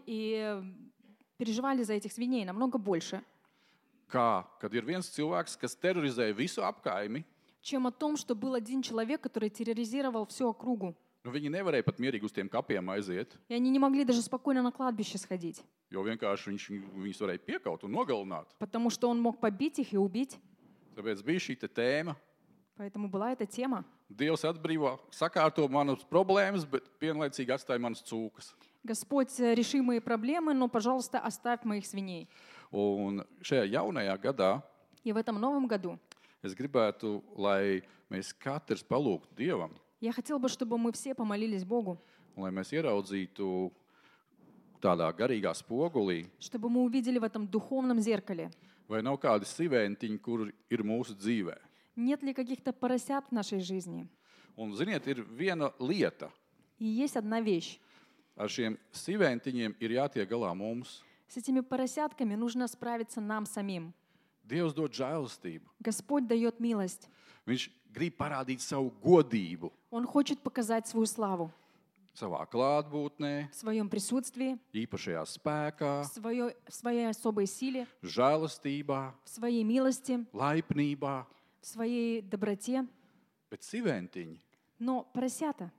за этих свиней намного больше, kā, kad ir viens cilvēks, kas terorizēja visu apkaimi. чем о том, что был один человек, который терроризировал всю округу. Nu, viņi nevarēja pat mierīgi uz tiem kapiem aiziet, И они не могли даже спокойно на кладбище сходить, jo vienkārši viņus varēja piekaut un nogalināt. потому что он мог побить их и убить. Tāpēc bija šī te tēma. Поэтому была эта тема. Dievs atbrīvo, sakārto manas problēmas, bet vienlaicīgi atstāja manas cūkas. Господь, реши мои проблемы, но, пожалуйста, оставь моих свиней. Un šajā jaunajā gadā И в этом новом году es gribētu, lai mēs katrs palūgtu Dievam, я хотел бы, чтобы мы все помолились Богу, un lai mēs ieraudzītu tādā garīgā spogulī, чтобы мы увидели в этом духовном зеркале, vai nav kādi siventiņi, kur ir mūsu dzīvē. нет ли каких-то поросят в нашей жизни. Un, ziniet, ir viena lieta. И есть одна вещь. Ar šiem siventiņiem ir jātiek galā mums. С этими поросятками нужно справиться нам самим. Dievs dod žēlastību. Господь дает милость. Viņš grib parādīt savu godību Он хочет показать свою славу savā klātbūtnē, в своем присутствии, īpašajā spēkā, в своей особой силе, žēlastībā, в своей милости, laipnībā, в своей доброте. bet siventiņi, Но поросята,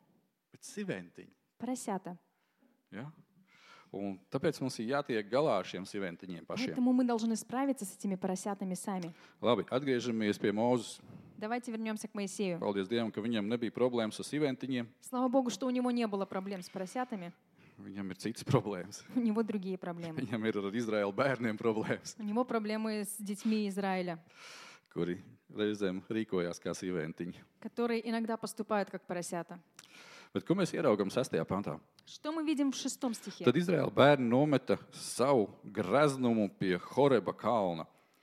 поросята. Ja? Un tāpēc mums ir jātiek galā ar šiem siventiņiem pašiem. Поэтому мы должны справиться с этими поросятами сами. Labi, atgriežamies pie Mūzes. Давайте вернемся к Моисею. Paldies Dievam, ka viņam nebija problēmas ar siventiņiem. Слава Богу, что у него не было проблем с поросятами. Viņam ir citas problēmas. У него другие проблемы. Viņam ir ar Izraēlu bērniem problēmas, У него проблемы с детьми Израиля, kuri reizēm rīkojās kā siventiņi. которые иногда поступают как поросята. Bet ko mēs ieraugam 6. pantā? Что мы видим в 6 стихе? Tad Izraēla bērni nometa savu greznumu pie Horeba kalna.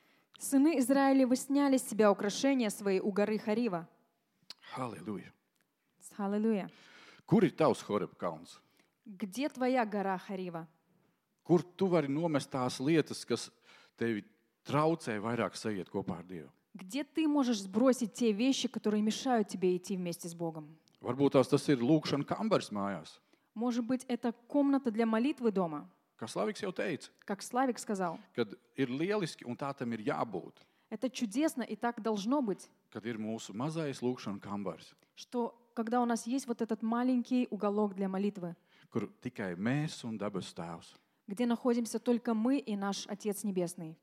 Сыны Израиля вы сняли с себя украшения свои у горы Харива. Halleluja! Аллилуйя. Kur ir tavs Horeba kalns? Где твоя гора Харива? Kur tu vari nomest tās lietas, kas tevi traucē vairāk sajiet kopā ar Dievu? Где ты можешь сбросить те вещи, которые мешают тебе идти вместе с Богом? Varbūt tas ir lūkšana kambars mājās. Может быть, это комната для молитвы дома, Kā Slaviks jau teica, как Славик сказал. kad ir lieliski un tā tam ir jābūt, Это чудесно и так должно быть, kad ir mūsu mazais lūkšana kambars, что когда у нас есть вот этот маленький уголок для молитвы, kur tikai mēs un dabas tēvs, где находимся только мы и наш Отец Небесный.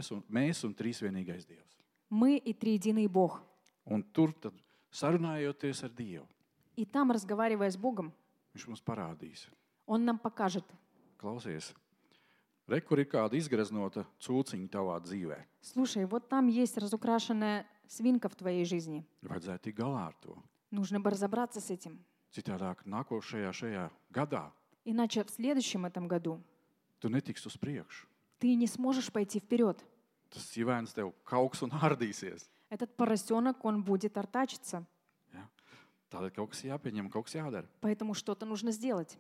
mēs un trīsvienīgais Dievs. Мы и триединый Бог. Un tur tad sarunājoties ar Dievu, И там, разговаривая с Богом, Viņš mums parādīs. Он нам покажет. Klausies, re, kur ir kāda izgreznota cūciņa tavā dzīvē. Слушай, вот там есть разукрашенная свинка в твоей жизни. Vajadzētu tikt galā ar to. Нужно бы разобраться с этим. Citādāk šajā gadā Иначе в следующем этом году tu netiksi uz priekšu. ты не сможешь пойти вперед. Tas ķivēns tev kauks un ārdīsies. Этот поросенок, он будет артачиться. Ja? Tādēļ kaut kas jāpieņem, kaut kas jādara. Поэтому что-то нужно сделать.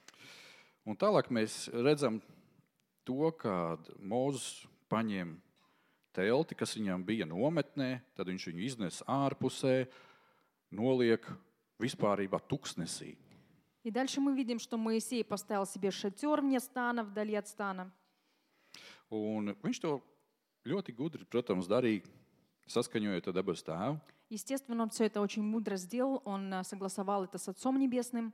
Un tālāk mēs redzam to, kad Mūzes paņem telti, kas viņam bija nometnē, tad viņš viņu iznes ārpusē, noliek vispārībā tuksnesī. И дальше мы видим, что Моисей поставил себе шатер вне стана, вдали от стана. Un viņš to ļoti gudri, protams, darīja, saskaņojot ar debes tēvu. Естественно, он все это очень мудро сделал. Он согласовал это с Отцом Небесным.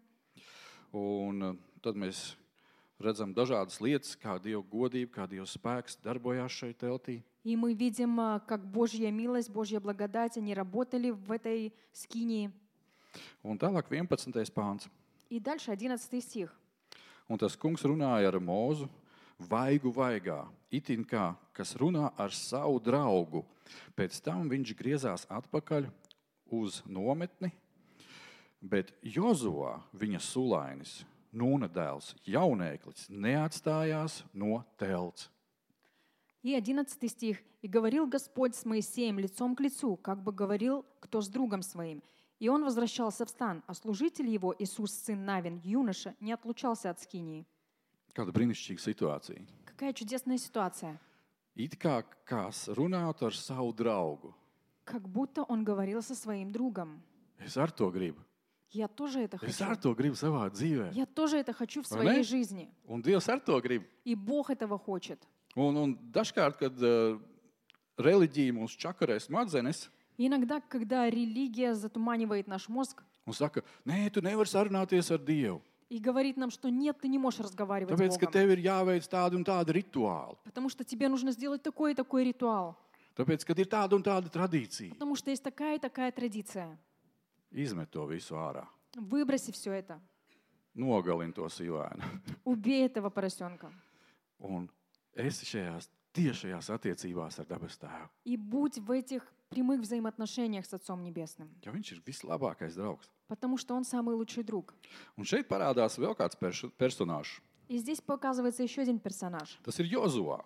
Un tad mēs redzam dažādas lietas, kā Dieva godība, kā Dieva spēks darbojās šeit teltī. И мы видим, как Божья милость, Божья благодать, они работали в этой скинии. Un tālāk 11. pāns. И дальше 11 стих. Un tas kungs runāja ar Mūzu vaigu vaigā, itin kā, kas runā ar savu draugu. Pēc tam viņš griezās atpakaļ uz nometni, bet Jozua, viņa sulainis, Nūna dēls, jaunēklis, neatstājās no telts. И 11 стих. «И говорил Господь с Моисеем лицом к лицу, как бы говорил кто с другом своим. И он возвращался в стан, а служитель его, Иисус, сын Навин, юноша, не отлучался от скинии». Kāda brīnišķīga situācija. Какая чудесная ситуация. It kā kāds runātu ar savu draugu. Как будто он говорил со своим другом. Es ar to gribu. Я тоже это Es хочу. ar to gribu savā dzīvē. Я тоже это хочу в Vai своей ne? жизни. Un Dievs ar to grib. И Бог этого хочет. Un dažkārt, kad reliģija mūs čakarē smadzenes, И иногда, когда религия затуманивает наш мозг un saka, nē, tu nevari sarunāties ar Dievu. и говорит нам, что нет, ты не можешь разговаривать Tāpēc, с ka Богом, tev ir jāveic tādi un tādi rituāli. потому что тебе нужно сделать такой и такой ритуал, Tāpēc, ka ir tāda un tāda tradīcija. потому что есть такая и такая традиция. Izmet to visu ārā. Выброси все это. nogalini to sīvēnu. Убей этого поросенка. Un esi šajās tiešajās attiecībās ar dabas tēvu. И будь в этих прямых взаимоотношениях с Отцом Небесным. Jo viņš ir vislabākais draugs. Потому что Он самый лучший друг. Un šeit parādās vēl kāds personāžs. И здесь показывается еще один персонаж. Tas ir Jozuā,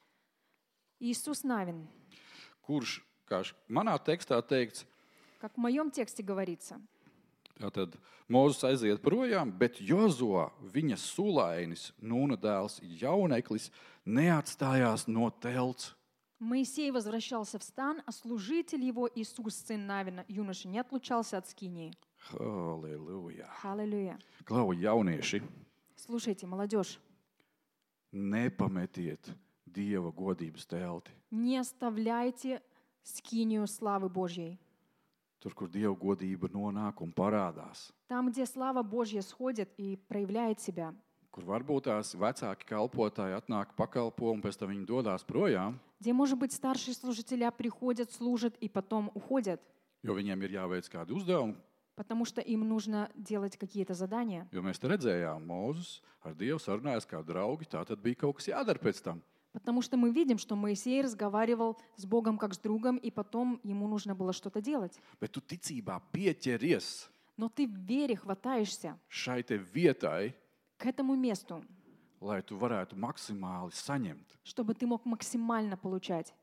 Иисус Навин. kurš, kā manā tekstā teikts, Как в моем тексте говорится. tātad Mūzes aiziet projām, bet Jozuā, viņa sulainis, Nūna dēls, jauneklis, neatstājās no telts. Моисей возвращался в стан, а служитель его, Иисус, сын Навина, юноша, не отлучался от скинии. Halleluja! Аллилуйя. Klau, jaunieši, Слушайте, молодежь, nepametiet Dieva godības telti. не оставляйте скинию славы Божьей. Tur, kur Dieva godība nonāk un parādās. Там, где слава Божья сходит и проявляет себя. Kur varbūt tās vecāki kalpotāji atnāk pakalpo un pēc tam viņi dodās projām, Где, может быть, старшие служителя приходят, служат и потом уходят, jo viņiem ir jāveic kādi uzdevumi. потому что им нужно делать какие-то задания. Jo mēs te redzējām, Mūzes ar Dievu sarunājas kā draugi, tā tad bija kaut kas jādara pēc tam. Потому что мы видим, что Моисей разговаривал с Богом как с другом, и потом ему нужно было что-то делать. Bet tu ticībā pieķeries Но ты в вере хватаешься šai te vietai, к этому месту, lai tu varētu maksimāli saņemt. чтобы ты мог максимально получать.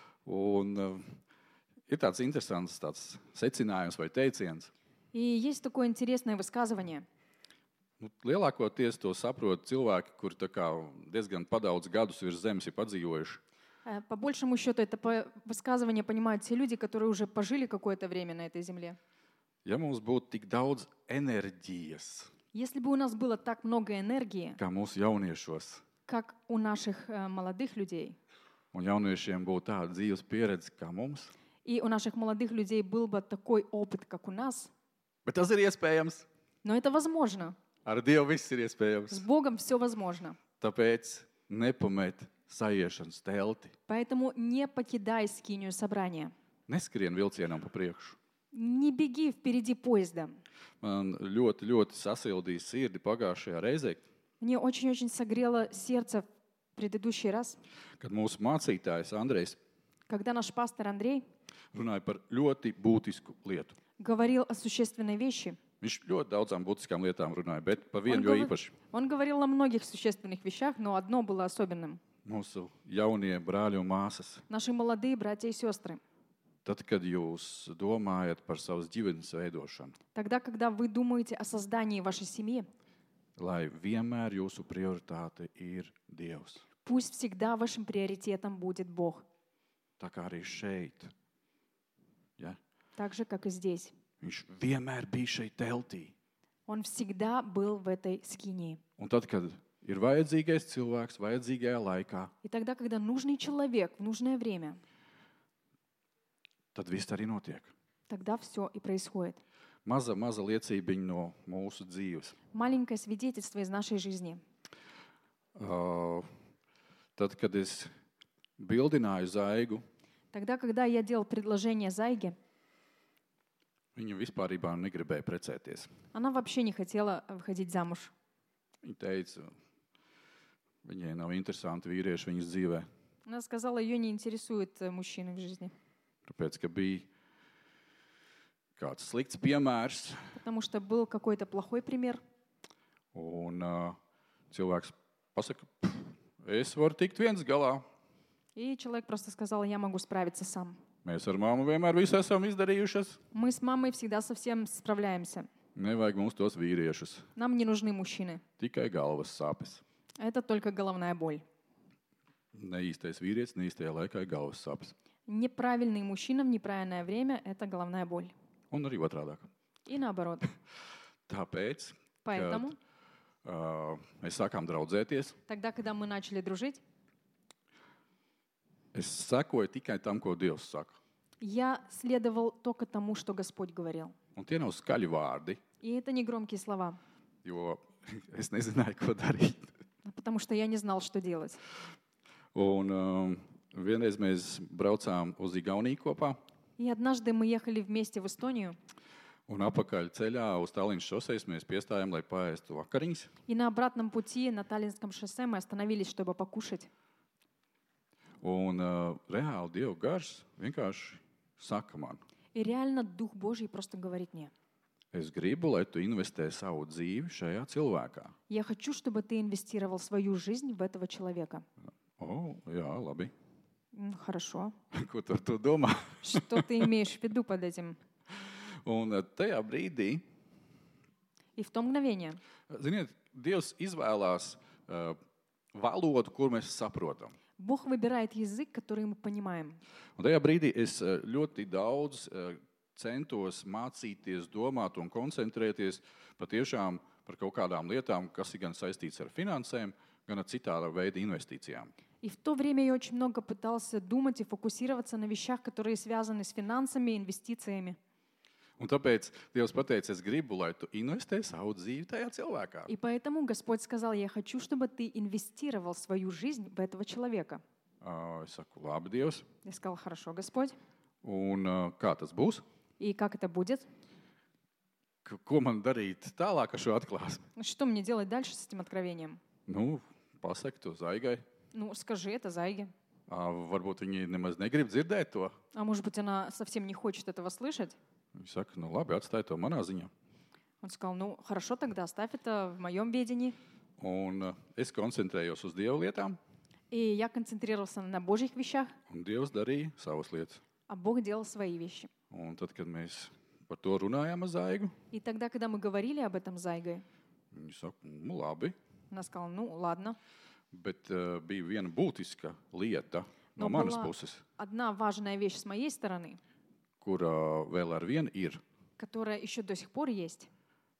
Un ir tāds interesants tāds secinājums vai teiciens. И есть такое интересное высказывание. Nu, lielākoties to saprot cilvēki, kuri tā kā diezgan padaudz gadus virs zemes ir padzīvojuši. По большему счету, это высказывание понимают те люди, которые уже пожили какое-то время на этой земле. Ja mums būtu tik daudz enerģijas, Если бы у нас было так много энергии, kā mūsu jauniešos, как у наших молодых людей, un jauniešiem būtu tāda dzīves pieredze kā mums, и у наших молодых людей был бы такой опыт, как у нас, bet tas ir iespējams. но это возможно. Ar Dievu viss ir С iespējams. Богом все возможно. Tāpēc nepamet sajiešanas telti. Поэтому не покидай скинию собрания. Neskrien vilcienam pa priekšu. Не беги впереди поезда. Man ļoti, ļoti sasildīja sirdi pagājušajā reizē, Мне очень-очень согрело сердце в предыдущий раз, kad mūsu mācītājs Andrejs когда наш пастор Андрей runāja par ļoti būtisku lietu. говорил о существенной вещи. Viņš ļoti daudzām būtiskām lietām runāja, bet par vienu Он, jo говор- īpaši. он говорил о многих существенных вещах, но одно было особенным. Mūsu jaunie brāļi un māsas. Наши молодые братья и сестры. Tad, kad jūs domājat par savas ģimenes veidošanu, Тогда, когда вы думаете о создании вашей семьи, lai vienmēr jūsu prioritāte ir Dievs. пусть всегда вашим приоритетом будет Бог. Tā kā arī šeit. Ja? Так же, как и здесь. Viņš vienmēr bija šeit teltī. Он всегда был в этой скинии. Un tad, kad ir vajadzīgais cilvēks vajadzīgajā laikā, И тогда, когда нужный человек в нужное время, tad viss arī notiek. тогда все и происходит. Maza liecībiņa no mūsu dzīves. Маленькое свидетельство из нашей жизни. Tad, kad es bildināju Zaigu, Тогда, когда я делал предложение Зайге, viņa vispārībā negribēja precēties. она вообще не хотела выходить замуж. Viņa teica, viņai nav interesanti vīrieši viņas dzīvē, Она сказала, ее не интересуют мужчины в жизни, tāpēc, ka bija kāds slikts piemērs, потому что был какой-то плохой пример. un cilvēks pasaka, es varu tikt viens galā. И человек просто сказал, я могу справиться сам. Mēs ar māmu vienmēr visu esam izdarījušas. Мы с мамой всегда со всем справляемся. Nevajag mums tos vīriešus, Нам не нужны мужчины. tikai galvas sāpes. Это только головная боль. Neīstais vīrietis, neīstajā laikā ir galvas sāpes. Неправильный мужчина в неправильное время – это головная боль. Un arī otrādāk. И наоборот. Tāpēc, Поэтому, mēs sākām draudzēties, тогда, когда мы начали дружить, es sekoju tikai tam, ko Dievs saka. я следовал только тому, что Господь говорил. Un tie nav skaļi vārdi, И это не громкие слова, jo es nezināju, ko darīt. потому что я не знал, что делать. Un vienreiz mēs braucām uz Igauniju kopā, И однажды мы ехали вместе в Эстонию, Un apakaļ ceļā uz Tallinas šoseis mēs piestājām, lai paēstu vakariņas. И на обратном пути на Таллинском шоссе мы остановились, чтобы покушать. Un reāli Dieva gars vienkārši saka man, И реально Дух Божий просто говорит мне: es gribu, lai tu investē savu dzīvi šajā cilvēkā. я хочу, чтобы ты инвестировал свою жизнь в этого человека. O, jā, labi. Хорошо. Ko tu ar to domā? Что ты имеешь в виду под этим? Un tajā brīdī, И в то mгновение ziniet, Dievs izvēlās valodu, kur mēs saprotam. Бог выбирает язык, который мы понимаем. Un tajā brīdī es ļoti daudz centos mācīties, domāt un koncentrēties patiešām par kaut kādām lietām, kas ir gan saistīts ar finansēm, gan ar citāda veida investīcijām. И в то время я очень много пытался думать и фокусироваться на вещах, которые связаны с финансами, инвестициями. Un tāpēc Dievs pateica, es gribu, lai tu investē savu dzīvi tajā cilvēkā. И поэтому Господь сказал: я хочу, чтобы ты инвестировал свою жизнь в этого человека. Es saku, labi, Dievs. Я сказал: хорошо, Господь. Un kā tas būs? И как это будет? Ko man darīt tālāk ar šo atklāsmi? Что мне делать дальше с этим откровением? Nu, pasaki to Zaigai. Ну, скажи это Зайге. Varbūt viņi nemaz negrib dzirdēt to. А может быть, она совсем не хочет этого слышать? Viņi saka, nu labi, atstāj to manā ziņā. Он сказал: ну, хорошо, тогда оставь это в моем ведении. Un es koncentrējos uz Dieva lietām, И я концентрировался на Божьих вещах, un Dievs darīja savas lietas. а Бог делал свои вещи. Un tad, kad mēs par to runājām ar Zaigu, И тогда, когда мы говорили об этом с Зайгой, viņi saka, nu labi, она сказала: ну, ладно. bet bija viena būtiska lieta no No manas была- puses, Одна важная вещь с моей стороны, kura vēl ar vienu ir которая еще до сих пор есть,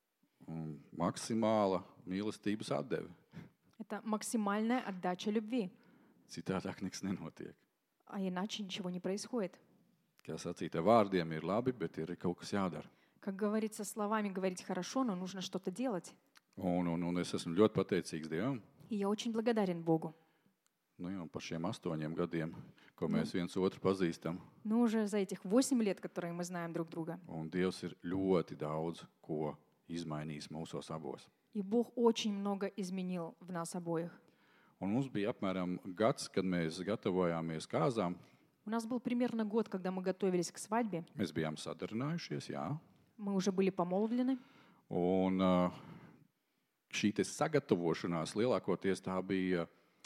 maksimāla mīlestības atdeve. это максимальная отдача любви. Citādāk nekas nenotiek. А иначе ничего не происходит. Kā sacīt, ar vārdiem ir labi, bet ir kaut kas jādara. Как говорится, словами говорить хорошо, но нужно что-то делать. Un es esmu ļoti pateicīgs Dievam. И я очень благодарен Богу. Nu, jau par šiem 8 gadiem, ko mēs viens otru pazīstam. Но уже за этих 8 лет, которые мы знаем друг друга, Un Dievs ir ļoti daudz ko izmainījis mūsos abos. и Бог очень много изменил в нас обоих. Un mums bija apmēram gads, kad mēs gatavojāmies kāzām. У нас был примерно год, когда мы готовились к свадьбе. Mēs bijām sadarinājušies, jā. Мы уже были помолвлены. Un šī te sagatavošanās lielākoties tā bija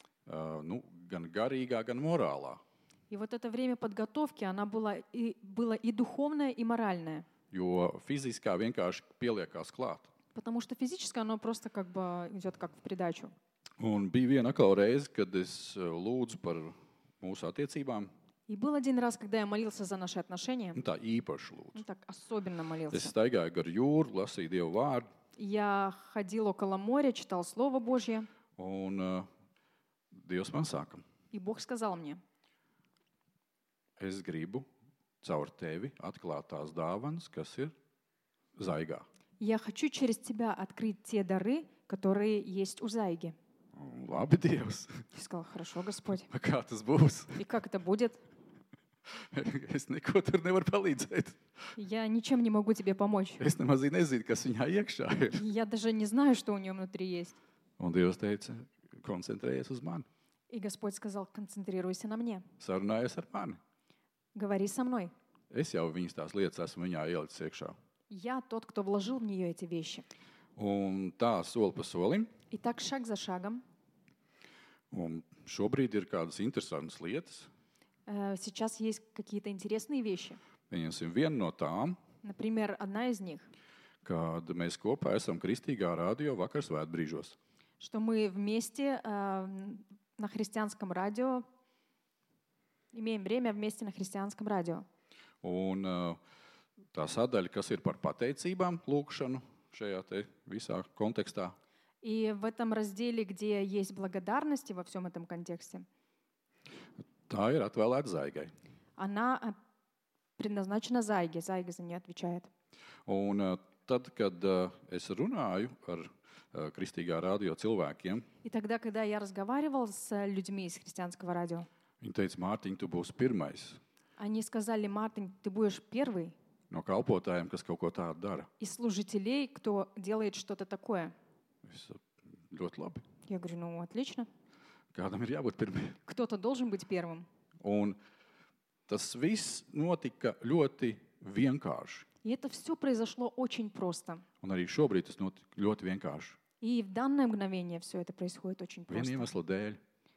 gan garīgā, gan morālā. И вот это время подготовки, она была и духовная, и моральная. Jo fiziskā vienkārši pieliekās klāt. Потому что физически оно просто как бы идет как в придачу. Un bija viena atkal reize, kad es lūdzu par mūsu attiecībām. И был один раз, когда я молился за наши отношения. Tā īpaši lūdzu. Ну так, особенно Es молился. staigāju gar jūru, lasīju Dievu vārdu. Я ходил около моря, читал Слово Божье. Un Dievs man saka, И Бог сказал мне: es gribu caur tevi atklāt tās dāvanas, kas ir Zaigā. я хочу через тебя открыть те дары, которые есть у Зайги. Labi, Dievs. Я сказал: хорошо, Господь. Kā tas būs? И как это будет? Es neko tur nevaru palīdzēt. Я ничем не могу тебе помочь. Es nemaz nezinu, kas viņā iekšā ir. Я даже не знаю, что у нее внутри есть. Un Dievs teica, koncentrējies uz mani. И Господь сказал: концентрируйся на мне. Sarunājies ar mani. Говори со мной. Es jau viņas tās lietas esmu viņā ielicis iekšā. Я тот, кто вложил в нее эти вещи. Un tā soli pa solim. И так шаг за шагом. Un šobrīd ir kādas interesantas lietas. Сейчас есть какие-то интересные вещи. Pieņemsim vienu no tām, Например, одна из них, kad mēs kopā esam Kristīgā radio vakar svētbrīžos. что мы вместе на христианском радио, имеем время вместе на христианском радио. Un tā sadaļa, kas ir par pateicībām, lūgšanu šajā te visā kontekstā, И в этом разделе, где есть благодарность во всем этом контексте, tā ir atvēlēta Zaigai. она предназначена Зайге. Зайга за нее отвечает. Un tad, kad es runāju ar Kristīgā radio cilvēkiem, И тогда, когда я разговаривал с людьми из христианского радио, viņi teica, Mārtiņ, tu būsi pirmais. они сказали: Мартин, ты будешь первый. no kalpotājiem, kas kaut ko tādu dara. и служителей, кто делает что-то такое. Es saku, ļoti labi. Я говорю, ну, отлично. Kādam ir jābūt pirmajam. Кто-то должен быть первым. Un tas viss notika ļoti vienkārši. И это все произошло очень просто. Un arī šobrīd tas notika ļoti vienkārši. И в данное мгновение все это происходит очень Viena просто. iemesla dēļ.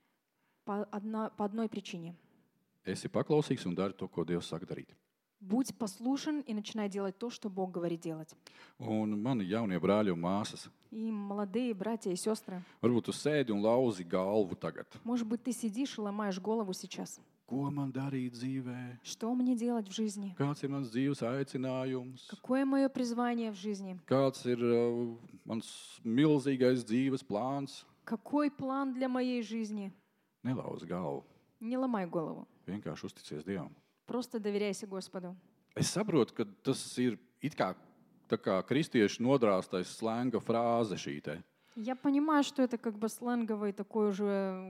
По одной причине. Esi paklausīgs un dari to, ko Dievs saka darīt. Будь послушен и начинай делать то, что Бог говорит делать. Un mani jaunie brāļi un māsas, И молодые братья и сестры, varbūt tu sēdi un lauzi galvu tagad. может быть, ты сидишь и ломаешь голову сейчас. Ko man darīt dzīvē? Что мне делать в жизни? Kāds ir mans dzīves aicinājums? Какое мое призвание в жизни? Kāds ir mans milzīgais dzīves plāns? Какой план для моей жизни? Nelauzi galvu. Не ломай голову. Vienkārši uzticies Dievam. Просто доверяйся Господу. Es saprotu, ka tas ir it kā, tā kā kristiešu nodrāstais slēnga frāze šī te. Я понимаю, что это как бы сленговый такой уже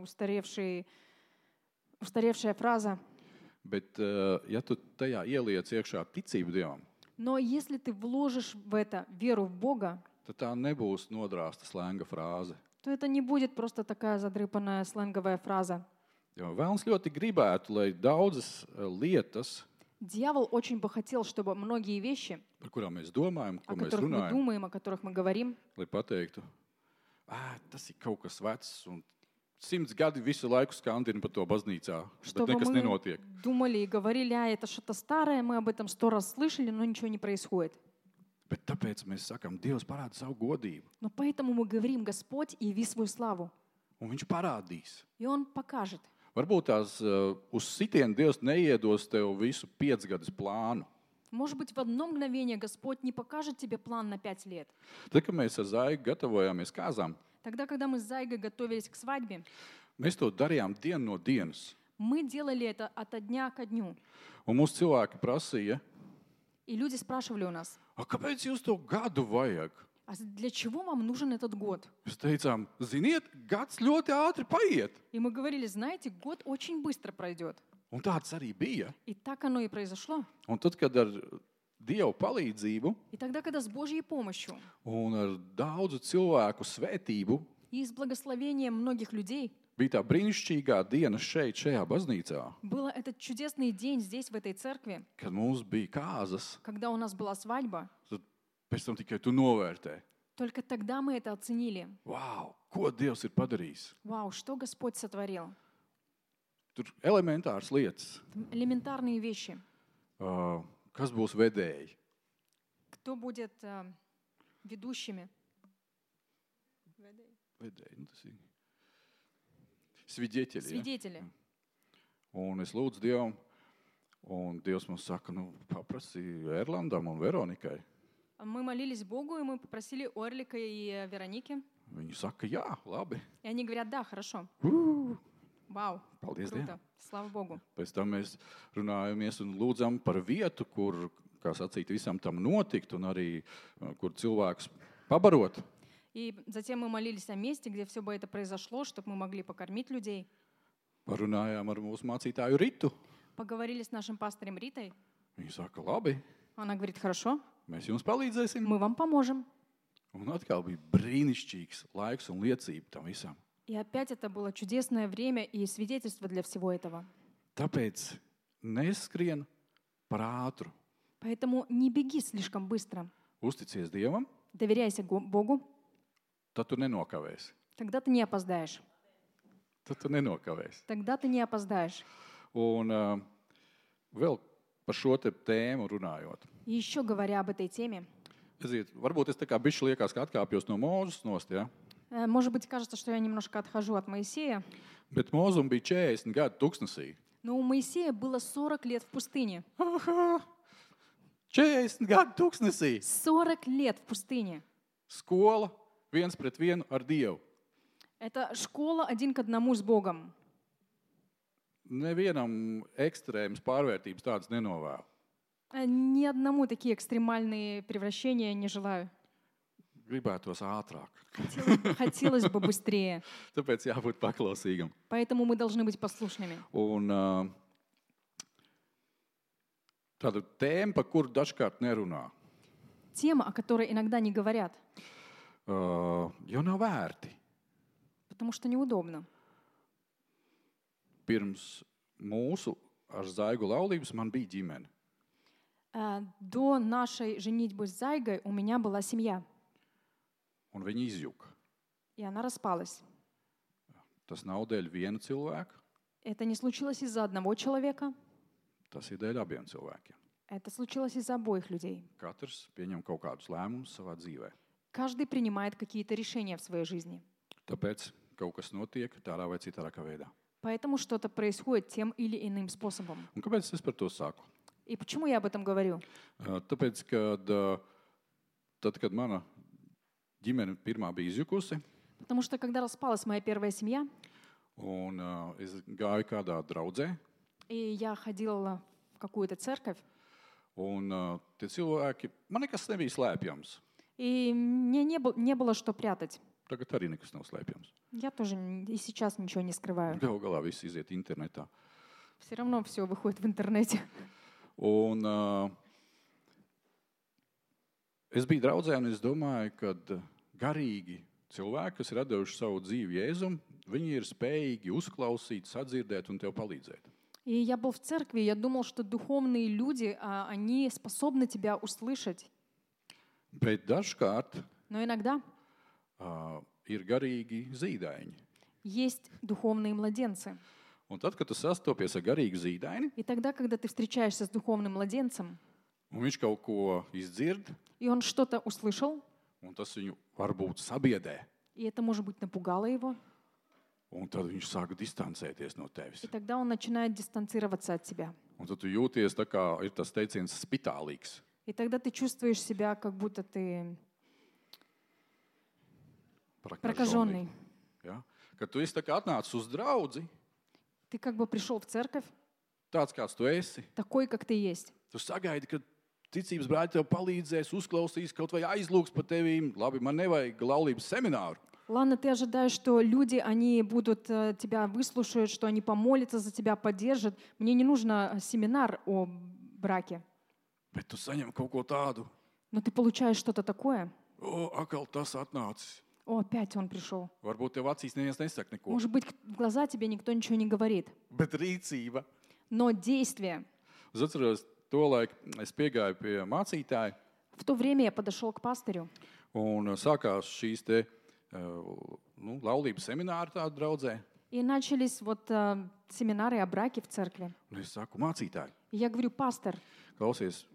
устаревшая фраза. Bet, ja tu tajā ieliec iekšā ticību Dievam, Но если ты вложишь в это веру в Бога, tad tā nebūs nodrāsta slēnga frāze. то это не будет просто такая задрыпанная сленговая фраза. Jo Vēlns ļoti gribētu, lai daudzas lietas, Дьявол очень бы хотел, чтобы многие вещи, par kurām mēs domājam, о ko mēs которых мы runājam, думаем, о которых мы говорим, lai pateiktu, tas ir kaut kas vecs un 100 gadi visu laiku skandina par to baznīcā, bet чтобы nekas мы nenotiek. думали и говорили, это что-то старое, мы об этом 100 раз слышали, но ничего не происходит. Bet tāpēc mēs sakām, Dievs parāda savu godību, Но поэтому мы говорим, Господь, яви свою славу. un viņš parādīs. И Он покажет. Varbūt tās uz sitienu Dievs neiedos tev visu 5 gadus plānu. Может быть, в одно мгновение Господь не покажет тебе план на 5 лет. Tad, kad mēs ar Zaigu gatavojāmies kāzām, Тогда, когда мы с Зайгой готовились к свадьбе, mēs to darījām dienu no dienas. мы делали это ото дня ко дню. Un mūsu cilvēki prasīja, И люди спрашивали у нас, kāpēc jūs to gadu vajag? а для чего вам нужен этот год? Mēs teicām, ziniet, gads ļoti ātri paiet. И мы говорили, знаете, год очень быстро пройдет. Un tāds arī bija. И так оно и произошло. Un tad, kad ar Dieva palīdzību И тогда, когда с Божьей помощью un ar daudzu cilvēku svētību и с благословением многих людей bija tā brīnišķīgā diena šajā baznīcā, был этот чудесный день здесь, в этой церкви, kad mums bija kāzas, когда у нас была свадьба, tad pēc tam tikai tu novērtē. только тогда мы это оценили. Vau, ko Dievs ir padarījis? Вау, что Господь сотворил? Tur elementāras lietas. Элементарные вещи. Kas būs vedēji? Кто будет ведущими? Vedēji, nu tas ir свидетели. Ja? Свидетели. Un es lūdzu Dievam, un Dievs mums saka, paprasi Erlandam un Veronikai. Мы молились Богу, и мы попросили Орлика и Вероники. Viņi saka, jā, labi. И они говорят, да, хорошо. Вау, Paldies круто. Dievam. Слава Богу. Pēc tam mēs runājamies un lūdzam par vietu, kur, kā sacīt, visam tam notikt, un arī, kur cilvēks pabarot. И затем мы молились о месте, где все бы это произошло, чтобы мы могли покормить людей. Parunājām ar mūsu mācītāju Ritu. Поговорили с нашим пастором Ритой. Viņa saka, labi, Она говорит, хорошо, mēs jums palīdzēsim. мы вам поможем. Un atkal bija brīnišķīgs laiks un liecība tam visam. И опять это было чудесное время и свидетельство для всего этого. Tāpēc neskrien par ātru. Поэтому не беги слишком быстро. Uzticies Dievam, Доверяйся Богу, tad tu nenokavēsi. тогда ты не опоздаешь. Tad tu nenokavēsi. Тогда ты не опоздаешь. Un vēl par šo te tēmu runājot. И еще говоря об этой теме, Ziniet, varbūt es tā kā bišķi liekas, ka atkāpjos no Mūzes nost, ja? может быть, кажется, что я немножко отхожу от Моисея, Bet Mūzum bija 40 gadu tuksnesī. но у Моисея было 40 лет в пустыне. 40 gadu tuksnesī. 40 лет в пустыне. Skola 1-1 ar Dievu. Это школа 1 к 1 с Богом. Nevienam ekstrēmas pārvērtības tādas nenovēlu. Ни одному такие экстремальные превращения не желаю. Gribētos ātrāk. Хотелось бы быстрее. Tāpēc jābūt paklausīgam. Поэтому мы должны быть послушными. Un Tāda tēma, par kuru dažkārt nerunā, Тема, о которой иногда не говорят, jo nav vērti. потому что неудобно. Pirms mūsu ar Zaigu laulības man bija ģimene. До нашей женитьбы с Зайгой у меня была семья, Un viņi izjuka. и она распалась. Tas nav dēļ viena cilvēka, Это не случилось из-за одного человека, tas ir dēļ abiem cilvēkiem. это случилось из-за обоих людей. Katrs pieņem kaut kādus lēmumus savā dzīvē. Каждый принимает какие-то решения в своей жизни. Tāpēc kaut kas notiek tādā vai citā veidā. Поэтому что-то происходит тем или иным способом. Un kāpēc es par to saku? И почему я об этом говорю? Tāpēc, kad mana ģimene pirmā bija izjukusi, Потому что когда распалась моя первая семья, un es gāju kādā draudzē, и я ходила в какую-то церковь, un tie cilvēki, man nekas nebija slēpjams. и мне не было что прятать. Tagad arī nekas nav slēpjams. Я тоже и сейчас ничего не скрываю. Galu galā viss iziet internetā. Все равно все выходит в интернете. Un es biju draudzē, un es domāju, ka garīgi cilvēki, kas ir devuši savu dzīvi Jēzum, viņi ir spējīgi uzklausīt, sadzirdēt un tev palīdzēt. И я был в церкви, я думал, что духовные люди, они способны тебя услышать. Bet dažkārt Но иногда ir garīgi zīdaiņi. есть духовные младенцы. Un tad, kad tu sastopies ar garīgu zīdaini, И тогда, когда ты встречаешься с духовным младенцем, un viņš kaut ko izdzird, и он что-то услышал, un tas viņu varbūt sabiedē, и это, может быть, напугало его, un tad viņš sāk distancēties no tevis. и тогда он начинает дистанцироваться от тебя. Un tad tu jūties tā kā ir tas teiciens spitālīgs. И тогда ты чувствуешь себя, как будто ты прокаженный. Ja? Kad tu esi tā kā atnācis uz draudzi, Ты как бы пришел в церковь, tāds kāds tu esi, такой, как ты есть. tu sagaidi, ka ticības brāļi tev palīdzēs, uzklausīs, kaut vai aizlūgs par tevīm. Labi, man nevajag laulības semināru. Ладно, ты ожидаешь, что люди, они будут тебя выслушают, что они помолятся за тебя, поддержат. Мне не нужно семинар о браке. Bet tu saņem kaut ko tādu. Но ты получаешь что-то такое. O, atkal tas atnācis. О, опять он пришел. Varbūt tev acīs neviens nesaka neko. Может быть, в глаза тебе никто ничего не говорит. Bet rīcība. Но действие. Es atceros, tolaik es piegāju pie mācītāja, В то время я подошел к пастырю. un sākās šīs te laulības semināri tāda draudzē. И начались вот семинары о браке в церкви. Un es saku, mācītāji, И я говорю, пастор, klausies,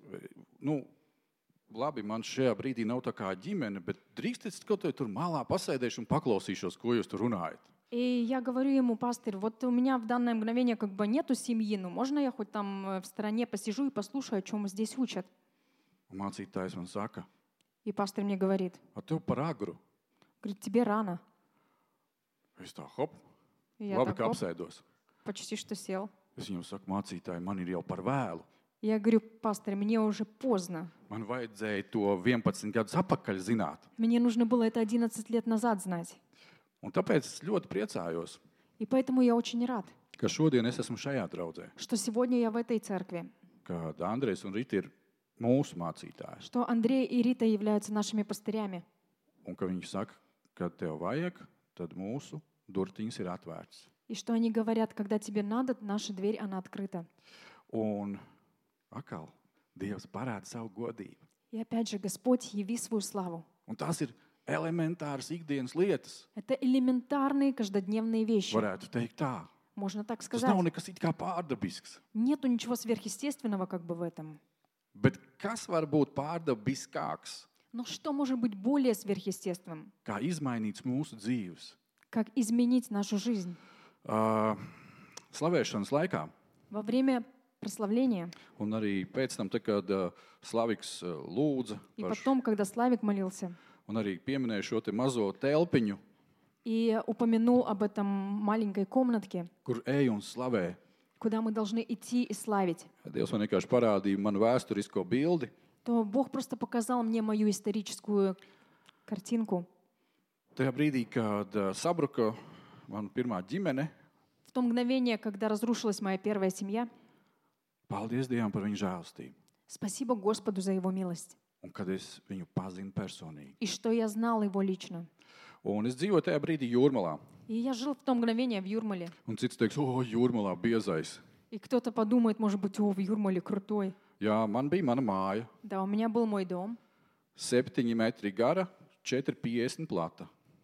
labi, man šajā brīdī nav tā kā ģimene, bet drīkst es kaut vai tur malā pasēdēšu un paklausīšos, ko jūs tur runājat. и я говорю ему, пастырь, вот у меня в данное мгновение как бы нету семьи, но можно я хоть там в стороне посижу и послушаю, о чем здесь учат? Un mācītājs man saka, И пастырь мне говорит, tev par agru. говорит, тебе рано. Es tā, hop, И я labi, так, ka оп, apsēdos. почти что сел. Es viņam saku, mācītāji, man ir jau par vēlu. Я говорю, пастырь, мне уже поздно. Man vajadzēja to 11 gadus atpakaļ zināt. Мне нужно было это 11 лет назад знать. Un tāpēc es ļoti priecājos, И поэтому я очень рад, ka šodien es esmu šajā draudzē, что сегодня я в этой церкви, kad Andrejs un Rita ir mūsu mācītāji. что Андрей и Рита являются нашими пастырями. Un ka viņi saka, kad tev vajag, tad mūsu durtiņas ir atvērtas. И что они говорят, когда тебе надо, наша дверь, она открыта. Un atkal Dievs parāda savu godību. И опять же, Господь, яви свою славу. Un tās ir elementāras ikdienas lietas, Это элементарные каждодневные вещи. varētu teikt tā. Можно так Tas сказать. nav nekas it kā pārdabisks. Нету ничего сверхъестественного как бы в этом. Bet kas var būt pārdabiskāks, Но что может быть более сверхъестественным? kā izmainīt mūsu dzīves? Как изменить нашу жизнь? Slavēšanas laikā, Во время прославления un arī pēc tam, kad Slaviks lūdza, и потом, когда Славик молился un arī pieminēja šo te mazo telpiņu, и упомянул об этом маленькой комнатке, kur ej un slavē. куда мы должны идти и славить, Dievs man vienkārši parādīja manu vēsturisko bildi. то Бог просто показал мне мою историческую картинку. Tajā brīdī, kad sabruka mana pirmā ģimene, В то мгновение, когда разрушилась моя первая семья, Paldies Dievam par viņa žēlastību. Спасибо Господу за Его милость. Un kad es viņu pazinu personīgi. И что я знал Его лично. Un es dzīvoju tajā brīdī Jūrmalā. И я жил в то mгновение в Юрмале. Un cits teiks, Jūrmalā biezais. И кто-то подумает, может быть, в Юрмале крутой. Jā, man bija mana māja. Да, у меня был мой дом. 7 metri gara, 4,50 plata.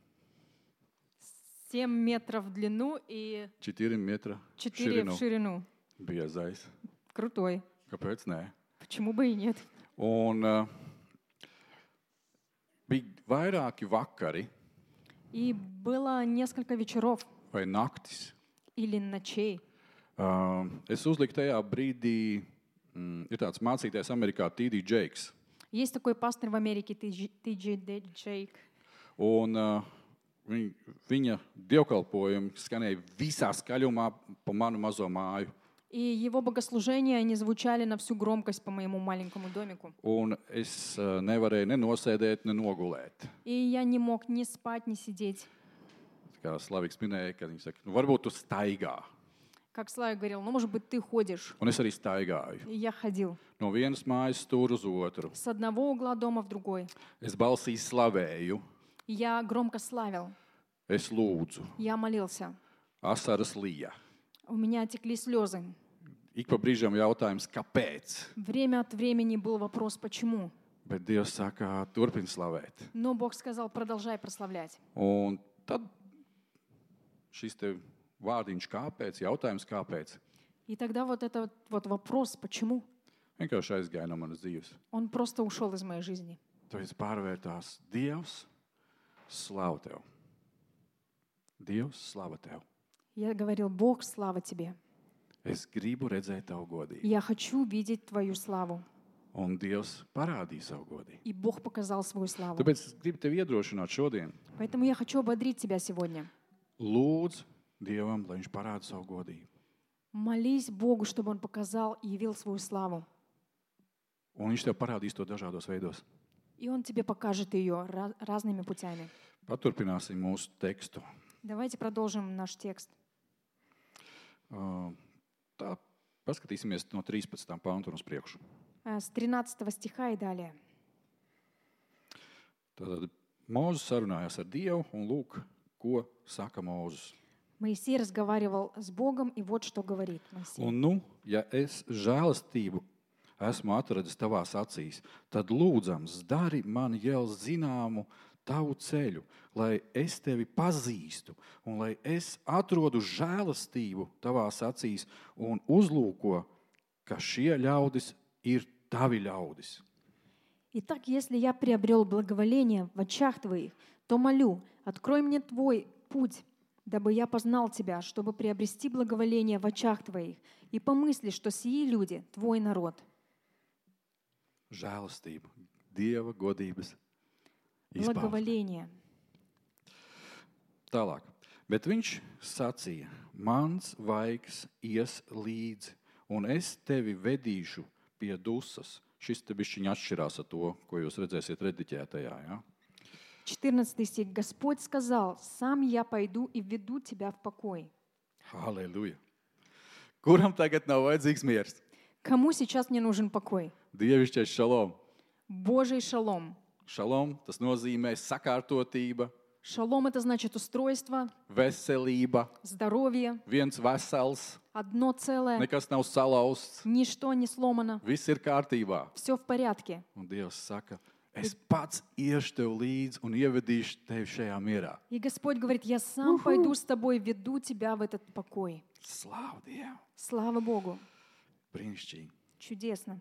7 метров в длину и 4 metra 4 в širinu. Biezais. Крутой. Kāpēc nē? Почему бы и нет? Un bija vairāki vakari И было несколько вечеров vai naktis. или ночей. Es uzliku tajā brīdī, ir tāds mācītājs Amerikā, T.D. Jakes. Есть такой пастор в Америке, T.J. Jake. Un viņa dievkalpojumi skanēja visā skaļumā pa manu mazo māju. И его богослужения, они звучали на всю громкость по моему маленькому домику. Un es nevarēju ne nosēdēt, ne nogulēt. И я не мог ни спать, ни сидеть. Kā Slaviks minēja, kad viņš saka, varbūt tu staigā. Как Славик говорил, может быть, ты ходишь. Un es arī staigāju. И я ходил. No vienas mājas stūra uz otru. С одного угла дома в другой. Es balsī slavēju. Я громко славил. Es lūdzu. Я молился. Asaras lija. У меня текли слезы. Ik pa brīžam jautājums, kāpēc? Время от времени был вопрос, почему. Bet Dievs saka, turpini slavēt. Но Бог сказал, продолжай прославлять. Un tad šis te vārdiņš kāpēc, jautājums kāpēc, И тогда вот этот вот вопрос, почему, vienkārši aizgāja no manas dzīves. он просто ушел из моей жизни. Tāpēc pārvērtās Dievs, slavu Tev. Dievs, slava Tev. Я говорил, Бог, слава Тебе. Es gribu redzēt Tavu godību. Я хочу видеть Твою славу. Un Dievs parādīja savu godību. И Бог показал свою славу. Tāpēc es gribu Tevi iedrošināt šodien. Поэтому я хочу ободрить тебя сегодня. Lūdzu Dievam, lai Viņš parāda savu godību. Молись Богу, чтобы Он показал и явил свою славу. Un Viņš Tev parādīs to dažādos veidos. И Он тебе покажет ее разными путями. Paturpināsim mūsu tekstu. Давайте продолжим наш текст. Tā, paskatīsimies no 13. pānta un uz priekšu. С 13 стиха и далее. Tātad Mūzes sarunājās ar Dievu un lūk, ko saka Mūzes. Моисей разговаривал с Богом, и вот что говорит Моисей. Un ja es žēlastību esmu atradis tavās acīs, tad lūdzams, dari man jau zināmu tavu ceļu, lai es tevi pazīstu un lai es atrodu žēlastību tavās acīs un uzlūko, ka šie ļaudis ir tavi ļaudis. Итак, если я приобрел благоволение в очах Твоих, то молю, открой мне Твой путь, дабы я познал Тебя, чтобы приобрести благоволение в очах Твоих, и помысли, что сии люди — Твой народ. Žēlastība, Dieva godības izpausme. Благоволение. Tālāk. Bet viņš sacīja, mans vaigs ies līdzi, un es tevi vedīšu pie dusas. Šis te bišķiņ atšķirās ar to, ko jūs redzēsiet rediģētajā. Ja? 14 стих. Господь сказал, сам я пойду и веду тебя в покой. Halleluja! Kuram tagad nav vajadzīgs miers? Кому сейчас мне нужен покой? Dievišķais šalom. Божий шалом. Šalom, tas nozīmē sakārtotība, Шалом — это значит устройство, veselība, здоровье, viens vesels, одно целое, nekas nav salauzts, ничто не сломано, viss ir kārtībā. все в порядке. Un Dievs saka, es pats iešu tev līdzi un ievedīšu tevi šajā mierā. И Господь говорит, я сам пойду с тобой, веду тебя в этот покой. Slāv Dievu! Слава Богу! Brīnišķīgi. Чудесно.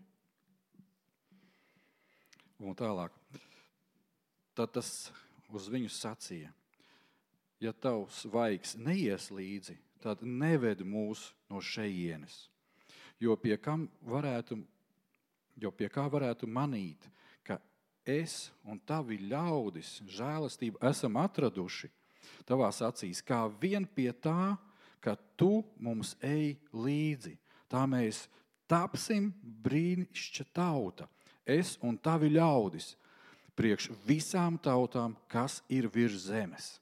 Un tālāk. Tad tas uz viņu sacīja, ja tavs vaigs neies līdzi, tad neved mūs no šejienes. Jo pie kā varētu manīt, ka es un tavi ļaudis žēlastību esam atraduši tavās acīs, kā vien pie tā, ka tu mums ej līdzi. Tā mēs tapsim brīnišķa tauta, es un tavi ļaudis, priekš visām tautām, kas ir virs zemes.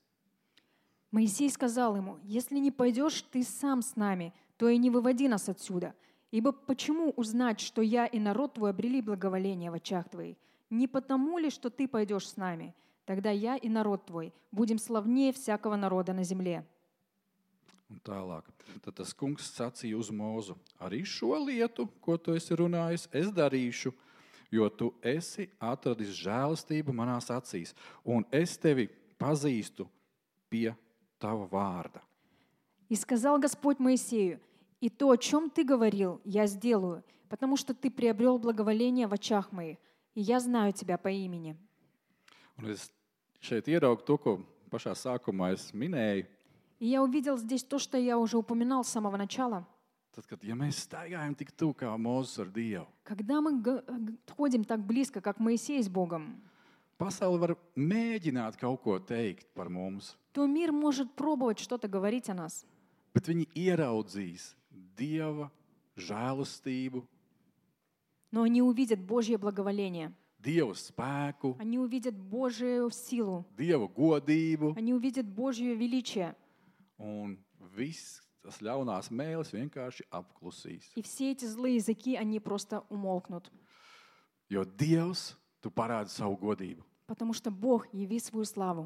Моисей сказал ему, если не пойдешь ты сам с нами, то и не выводи нас отсюда. Ибо почему узнать, что я и народ твой обрели благоволение в очах твоих? Не потому ли, что ты пойдешь с нами? Тогда я и народ твой будем славнее всякого народа на земле». Un tālāk. Tad tas kungs sacīja uz Mūzu: arī šo lietu, ko tu esi runājis, es darīšu, jo tu esi atradis žēlastību manās acīs, un es tevi pazīstu pie tava vārda. «И сказал Господь Моисею: и то, о чем ты говорил, я сделаю, потому что ты приобрел благоволение в очах моих, и я знаю тебя по имени». Un es šeit ieraugu to, ko pašā sākumā es minēju. И я увидел здесь то, что я уже упоминал с самого начала. Tad, kad ja mēs staigājam tik tuvu kā Mūzes ar Dievu, Когда мы ходим так близко, как Моисей с Богом, pasaule var mēģināt kaut ko teikt par mums, то мир может пробовать что-то говорить о нас. bet viņi ieraudzīs Dieva žēlastību, Но они увидят Божье благоволение. Dieva spēku, Они увидят Божью силу. Dieva godību, Они увидят Божье величие. un viss tas ļaunās mēlis vienkārši apklusīs. И все эти злые языки, они просто умолкнут. Jo Dievs, tu parādi savu godību. Потому что Бог яви свою славу.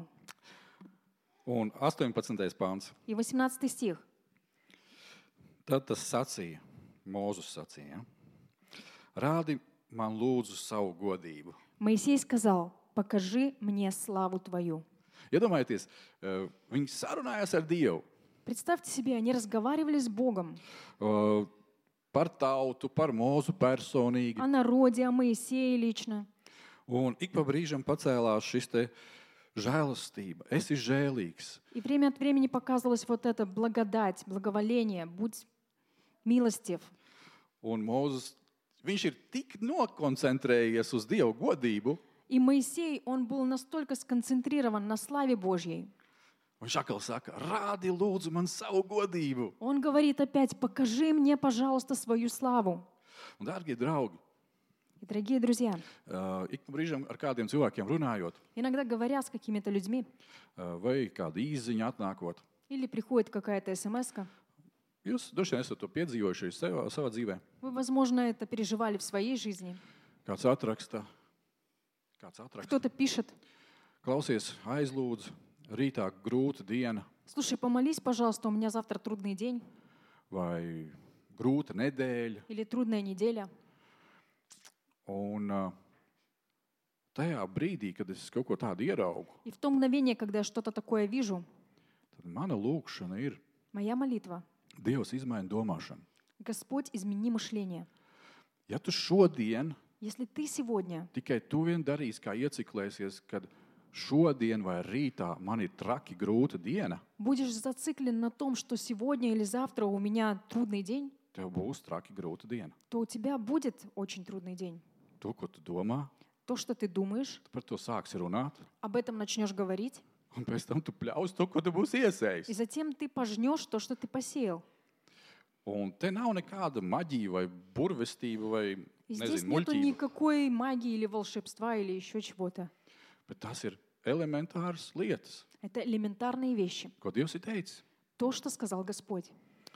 Un 18. pāns. И 18 стих. Tad tas sacīja, Mūzes sacīja: rādi man lūdzu savu godību. Моисей сказал: покажи мне славу твою. Iedomājieties, viņi sarunājās ar Dievu Представьте себе, они разговаривали с Богом par tautu, par Mūzu personīgi. о народе, о Моисее лично. Un ik pa brīžam pacēlās šis te žēlastība. Esi žēlīgs. И время от времени показывалась вот эта благодать, благоволение, будь милостив. Un Mūzes, viņš ir tik nokoncentrējies uz Dievu godību, И Моисей, он был настолько сконцентрирован на славе Божьей. viņš atkal saka: rādi lūdzu man savu godību. Он говорит опять: покажи мне, пожалуйста, свою славу. Un, dārgie draugi, И, дорогие друзья, ik pa brīžam ar kādiem cilvēkiem runājot, иногда говоря с какими-то людьми, vai kāda īziņa atnākot, или приходит какая-то смс-ка, jūs droši vien esat to piedzīvojuši savā dzīvē. вы, возможно, это переживали в своей жизни. Kāds atraksta, Кто-то пишет: klausies, aizlūdz, rītā grūta diena слушай, помолись, пожалуйста, у меня завтра трудный день vai grūta nedēļa. или трудная неделя. Un tajā brīdī, kad es kaut ko tādu ieraugu, И в то mгновение, когда я что-то такое вижу, tad mana lūkšana ir: моя молитва: Dievs, izmaini domāšanu. Господь, измени мышление. Ja tu šodien Если ты сегодня tikai tu vien darīsi, kā ieciklēsies, kad šodien vai rītā man ir traki grūta diena, будешь зациклен на том, что сегодня или завтра у меня трудный день, tev būs traki grūta diena. то у тебя будет очень трудный день. To, ko tu domā, То, что ты думаешь, tu par to sāksi runāt, об этом начнешь говорить, un pēc tam tu pļaus to, ko tu būsi и iesējis. затем ты пожнешь то, что ты посеял. Un te nav nekāda maģija vai burvestība vai, И здесь nezinu, нету muļķība, никакой магии или волшебства или еще чего-то. bet tas ir elementāras lietas, Это элементарные вещи. ko Dievs ir teicis. То, что сказал Господь.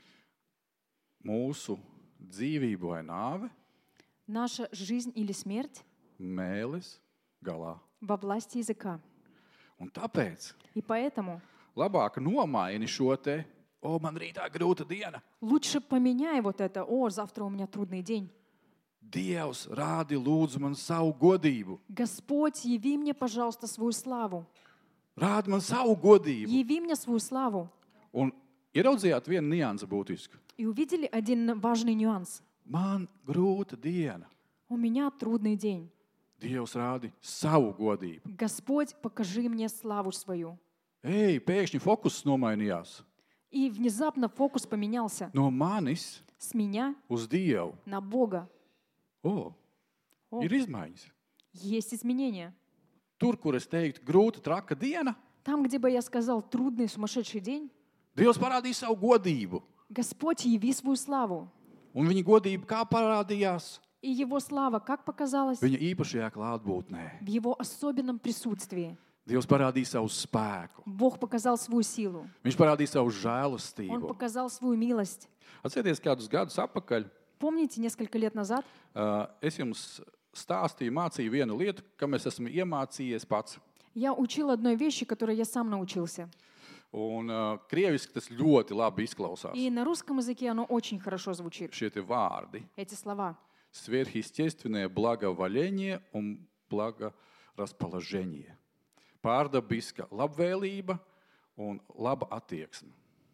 Mūsu dzīvība vai nāve, Наша жизнь или смерть mēlis galā. во власти языка. Un tāpēc И поэтому labāk nomaini šo te: man rītā grūta diena. лучше поменяй вот это: о, завтра у меня трудный день. Dievs, rādi lūdzu man savu godību. Господь, яви мне, пожалуйста, свою славу. Rādi man savu godību. Яви мне свою славу. Un ieraudzījāt vienu niansu būtisku. И увидели один важный нюанс. Man grūta diena. У меня трудный день. Dievs rādi savu godību. Господь, покажи мне славу свою. Ej, pēkšņi fokus nomainījās. И внезапно фокус поменялся No manis с меня uz Dievu. на Бога. O, ir izmaiņas. Есть изменения. Tur, kur es teiktu, grūta, traka diena, Там, где бы я сказал трудный, сумасшедший день, Dievs parādīja savu godību. Господь, яви свою славу. Un viņa godība kā parādījās? И Его слава, как показалось, Viņa īpašajā klātbūtnē. в Его особенном присутствии. Dievs parādīja savu spēku. Бог показал свою силу. Viņš parādīja savu Он žēlastību. показал свою милость. Atcerieties, kādus gadus atpakaļ, Помните, несколько лет назад es jums stāstīju, mācīju vienu lietu, kam es esmu iemācījies pats. я учил одной вещи, которой я сам научился. Un krieviski tas ļoti labi izklausās. И на русском языке оно очень хорошо звучит, Šie te vārdi. эти слова. Sverhistieственное благоволение un благорасположение. Pārdabiska labvēlība un laba attieksme.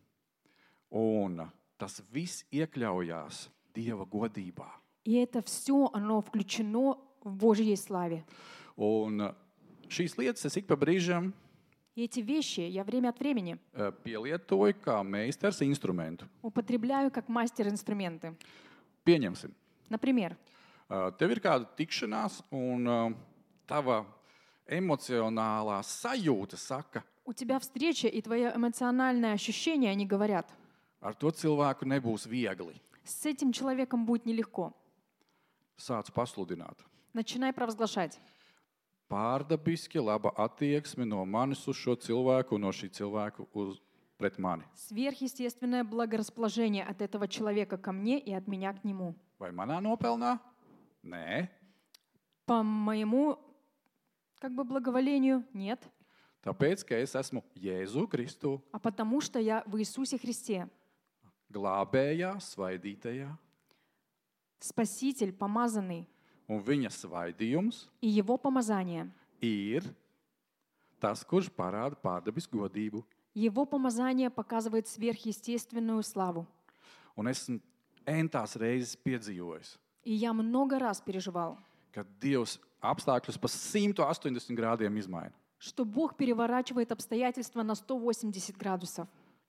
Un tas viss iekļaujās Dieva godībā. И это все, оно включено в Божьей славе. Un šīs lietas es ik pa brīžam И эти вещи я время от времени pielietoju kā meistars instrumentu. употребляю как мастер инструменты. Pieņemsim. Например, Tev ir kāda tikšanās, un tava emocionālā sajūta saka, у тебя встреча, и твое эмоциональное ощущение, они говорят, ar to cilvēku nebūs viegli. с этим человеком будет нелегко. Sāc pasludināt. Начинай провозглашать. Pārdabiski laba attieksme no manis uz šo cilvēku un no šī cilvēka pret mani. Сверхъестественное благорасположение от этого человека ко мне и от меня к нему. Vai manā nopelnā? Nē. По моему благоволению нет, Tāpēc, ka es esmu Jēzu Kristu, а потому что я в Иисусе Христе. glābējā, svaidītajā, Спаситель, помазанный, un viņa svaidījums и его помазание. ir tas, kurš parāda pārdabisku godību. Его помазание показывает сверхъестественную славу. Un esmu entās reizes piedzīvojis, И я много раз переживал, kad Dievs apstākļus pa 180 grādiem izmaina. что Бог переворачивает обстоятельства на 180 градусов.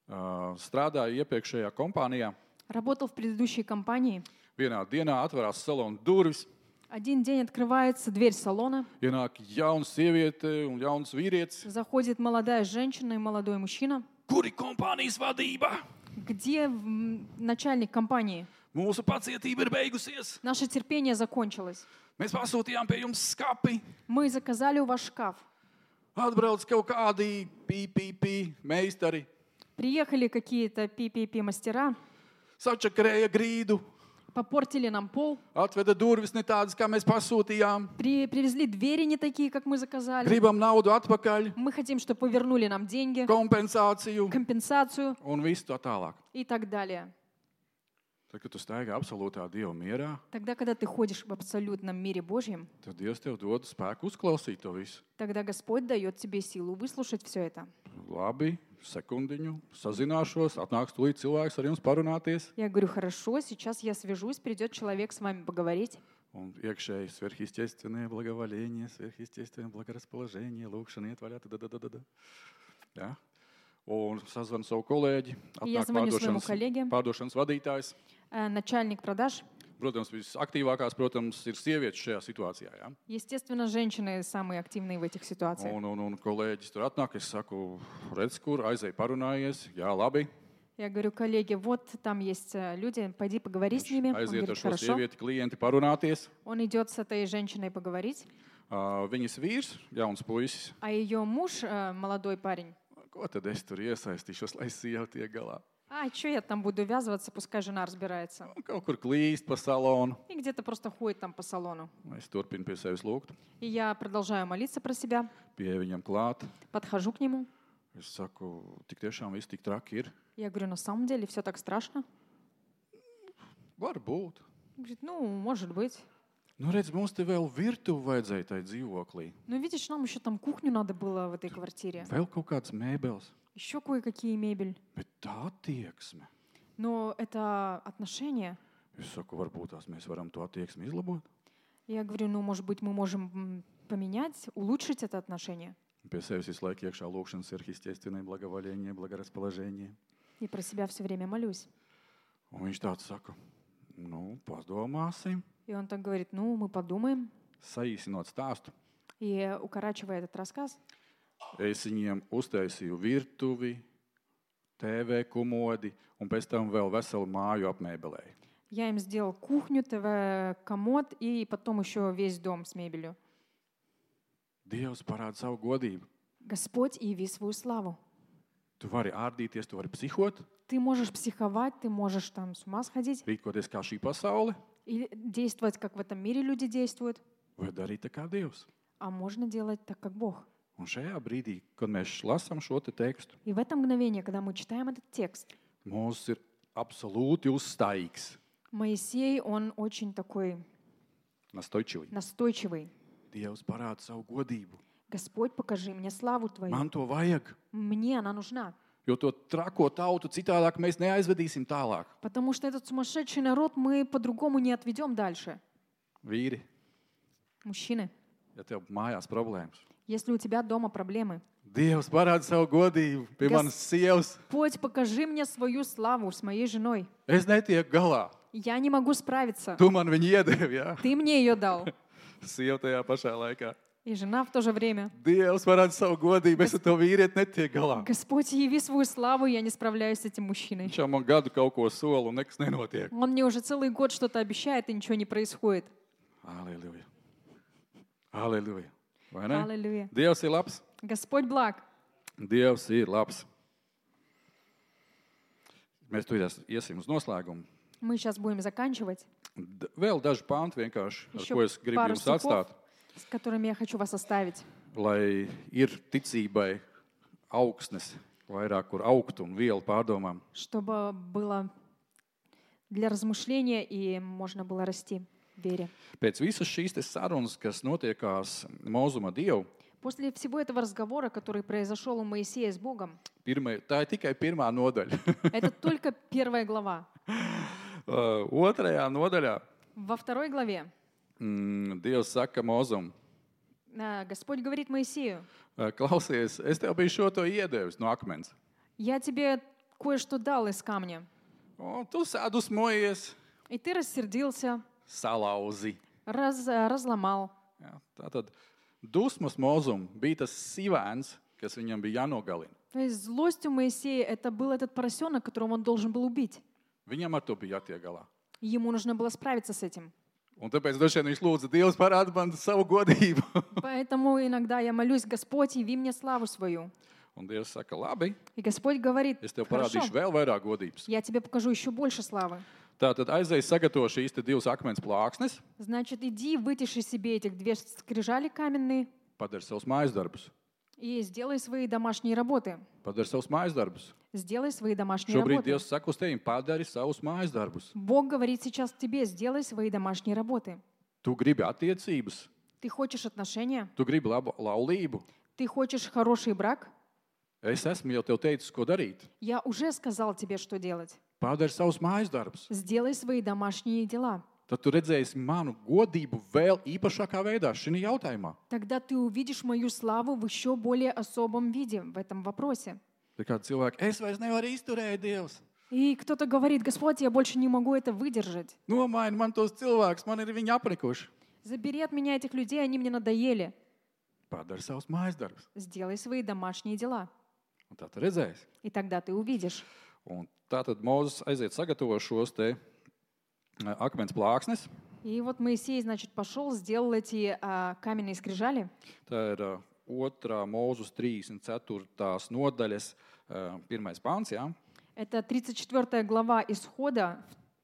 Strādāju iepriekšējā kompānijā. Работал в предыдущей компании. Vienā dienā atverās salona durvis, Один день открывается дверь салона, ienāk jauna sieviete un jauns vīrietis. заходит молодая женщина и молодой мужчина. Kur ir kompānijas vadība? Где начальник компании? Mūsu pacietība ir beigusies. Наше терпение закончилось. Mēs pasūtījām pie jums skapi. Мы заказали у вас шкаф. Atbrauc kaut kādi meistari, Приехали какие-то мастера, sačakarēja grīdu, попортили нам пол, atveda durvis ne tādas, kā mēs pasūtījām. привезли двери не такие, как мы заказали. Gribam naudu atpakaļ, Мы хотим, чтобы вы вернули нам деньги, kompensāciju компенсацию un visu tā tālāk. и так далее. Tad, kad tu staigā absolūtā Dieva mierā, Тогда, когда ты ходишь в абсолютном мире Божьем, tad Dievs tev dod spēku uzklausīt to visu. тогда Господь дает тебе силу выслушать все это. Labi, sekundiņu, sazināšos, atnāks tūlīt cilvēks ar jums parunāties. Я говорю, хорошо, сейчас я свяжусь, придет человек с вами поговорить. Un iekšēji sverhistieственное благоволение, sverhistieственное благорасположение, lūkšana iet vaļā. Ja? Un sazvanu savu kolēģi, Я atnāk звоню своему коллеге, pārdošanas vadītājs. начальник продаж. Protams, visaktīvākās, protams, ir sievietes šajā situācijā. Ja? Естественно, женщины самые активные в этих ситуациях. Un kolēģis tur atnāk, es saku, redz, kur aizēj parunājies, jā, labi. Я говорю, коллеге, вот там есть люди, пойди поговори с ними. Он Aiziet ar говорит, šo хорошо. sievieti klienti parunāties. Он идет с этой женщиной поговорить, Viņas vīrs, jauns puisis, а ее муж, молодой парень, ko tad es tur iesaistīšos, lai sieva tiek galā? что я там буду ввязываться, пускай жена разбирается. Kaut kur klīst pa salonu. И где-то просто ходит там по салону. Es turpinu pie sevis lūgt, И я продолжаю молиться про себя, pie viņam klāt. подхожу к нему. Es saku, tik tiešām viss tik traki ir. Я говорю, на самом деле все так страшно. Varbūt. Он говорит, может быть. Nu, redz, mums te vēl virtuvi vajadzēja tai dzīvoklī. Но видишь, нам еще там кухню надо было в этой квартире. Vēl kaut kāds mēbeles. Еще кое-какие мебель. Bet tā attieksme. Но это отношения. Es saku, varbūt tās mēs varam to attieksmi izlabot. Я говорю, может быть, мы можем поменять, улучшить это отношение. Pie sevis visu laiku iekšā lūkšanas ir естественное благоволение, благорасположение. И про себя все время молюсь. Un viņš tāds saka, padomāsim. И он так говорит, мы подумаем. Saīsinot stāstu, И укорачивая этот рассказ, es viņiem uztaisīju virtuvi, TV komodi un pēc tam vēl veselu māju apmēbelēju. я им сделал кухню, ТВ, комод и потом еще весь дом с мебелью. Dievs parāda savu godību. Господь, яви свою славу. Tu vari ārdīties, tu vari psihot, Ты можешь психовать, ты можешь там с ума сходить, rīkoties kā šī pasaule, или действовать, как в этом мире люди действуют, vai darīt tā kā Dievs. а можно делать так, как Бог. Un šajā brīdī, kad mēs lasām šo te tekstu, И в это mгновение, когда мы читаем этот текст, Mūzes ir absolūti uzstājīgs, Моисей, он очень такой настойчивый. настойчивый. Dievs parāda savu godību. Господь, покажи мне славу Твою. Man to vajag, Мне она нужна. jo to trako tautu citādāk mēs neaizvedīsim tālāk. Потому что этот сумасшедший народ мы по-другому не отведем дальше. Vīri, Мужчины, ja tev mājās problēmas, если у тебя дома проблемы, Dievs parāda savu godību pie manas sievas. Господь, покажи мне свою славу с моей женой. Es netieku galā. Я не могу справиться. Tu man viņu iedevi, jā. Ты мне ее дал. Sieva tajā pašā laikā. И жена в то же время. Dievs parāda savu godību, es ar to vīrieti netieku galā. Господь, яви свою славу, я не справляюсь с этим мужчиной. Viņš jau man gadu kaut ko sola un nekas nenotiek. Он мне уже целый год что-то обещает, и ничего не происходит. Halleluja. Halleluja. Vai ne? Аллилуйя. Dievs ir labs. Господь благ. Dievs ir labs. Mēs tur iesim uz noslēgumu. Мы сейчас будем заканчивать. Vēl daži panti vienkārši, ar Еще ko es gribu пару jums стихов, atstāt, с которыми я хочу вас оставить. lai ir ticībai augsnes vairāk, kur augt un vielu pārdomām. Чтобы было для размышления и можно было расти в вере. Pēc visas šīs te sarunas, kas notiekās Mozuma Dievu, После всего этого разговора, который произошел у Моисея с Богом, tā ir tikai pirmā nodaļa. это только первая глава. Otrajā nodaļā Во второй главе Dievs saka Mozum, Господь говорит Моисею: klausies, es tev biju šo to iedevis no akmens. я тебе кое-что дал из камня, Tu sadusmojies, и ты рассердился, salauzi. разломал. Jā, tātad dusmas Mozum bija tas sivēns, kas viņam bija jānogalina. То есть злость у Моисея — это был этот поросенок, которого он должен был убить. Viņam ar to bija jātiek galā. И ему нужно было справиться с этим. Un tāpēc droši vien viņš lūdza, Dievs parāda man savu godību. Поэтому иногда я молюсь: Господь, яви мне славу свою. Un Dievs saka, labi, И Господь говорит: es tev хорошо, parādīšu vēl vairāk godības. я тебе покажу еще больше славы. Tātad aizēj sagatavo šīs te divas akmens plāksnes, Значит, иди, вытиши себе этих две скрижали каменные padari savus mājas darbus. и сделай свои домашние работы. Padari savus mājas darbus. Сделай свои домашние Šobrīd работы. Dievs saka uz tevi, padari savus mājas darbus. Бог говорит сейчас тебе: сделай свои домашние работы. Tu gribi attiecības, Ты хочешь отношения? tu gribi labu laulību. Ты хочешь хороший брак? Es esmu jau tev teicis, ko darīt. Я уже сказал тебе, что делать. Padari savus mājas darbus. Сделай свои домашние дела. Tad tu redzēsi manu godību vēl īpašākā veidā šajā jautājumā. Тогда ты увидишь мою славу в еще более особом виде в этом вопросе. Tā kā cilvēki, es vairs nevaru izturēt, Dievs. И кто-то говорит: Господь, я больше не могу это выдержать. Nomaini man tos cilvēkus, man ir viņi aprikuši. Забери от меня этих людей, они мне надоели. Padari savus mājas darbus. Сделай свои домашние дела. Un tā tu redzēsi. И тогда ты увидишь. Un tā tad Mūzes aiziet sagatavo šos te akmens plāksnes. И вот Моисей, значит, пошел, сделал эти каменные скрижали. Tā ir 2. Mūzes 34. nodaļas 1. pāns. Ja? Это 34 глава Исхода,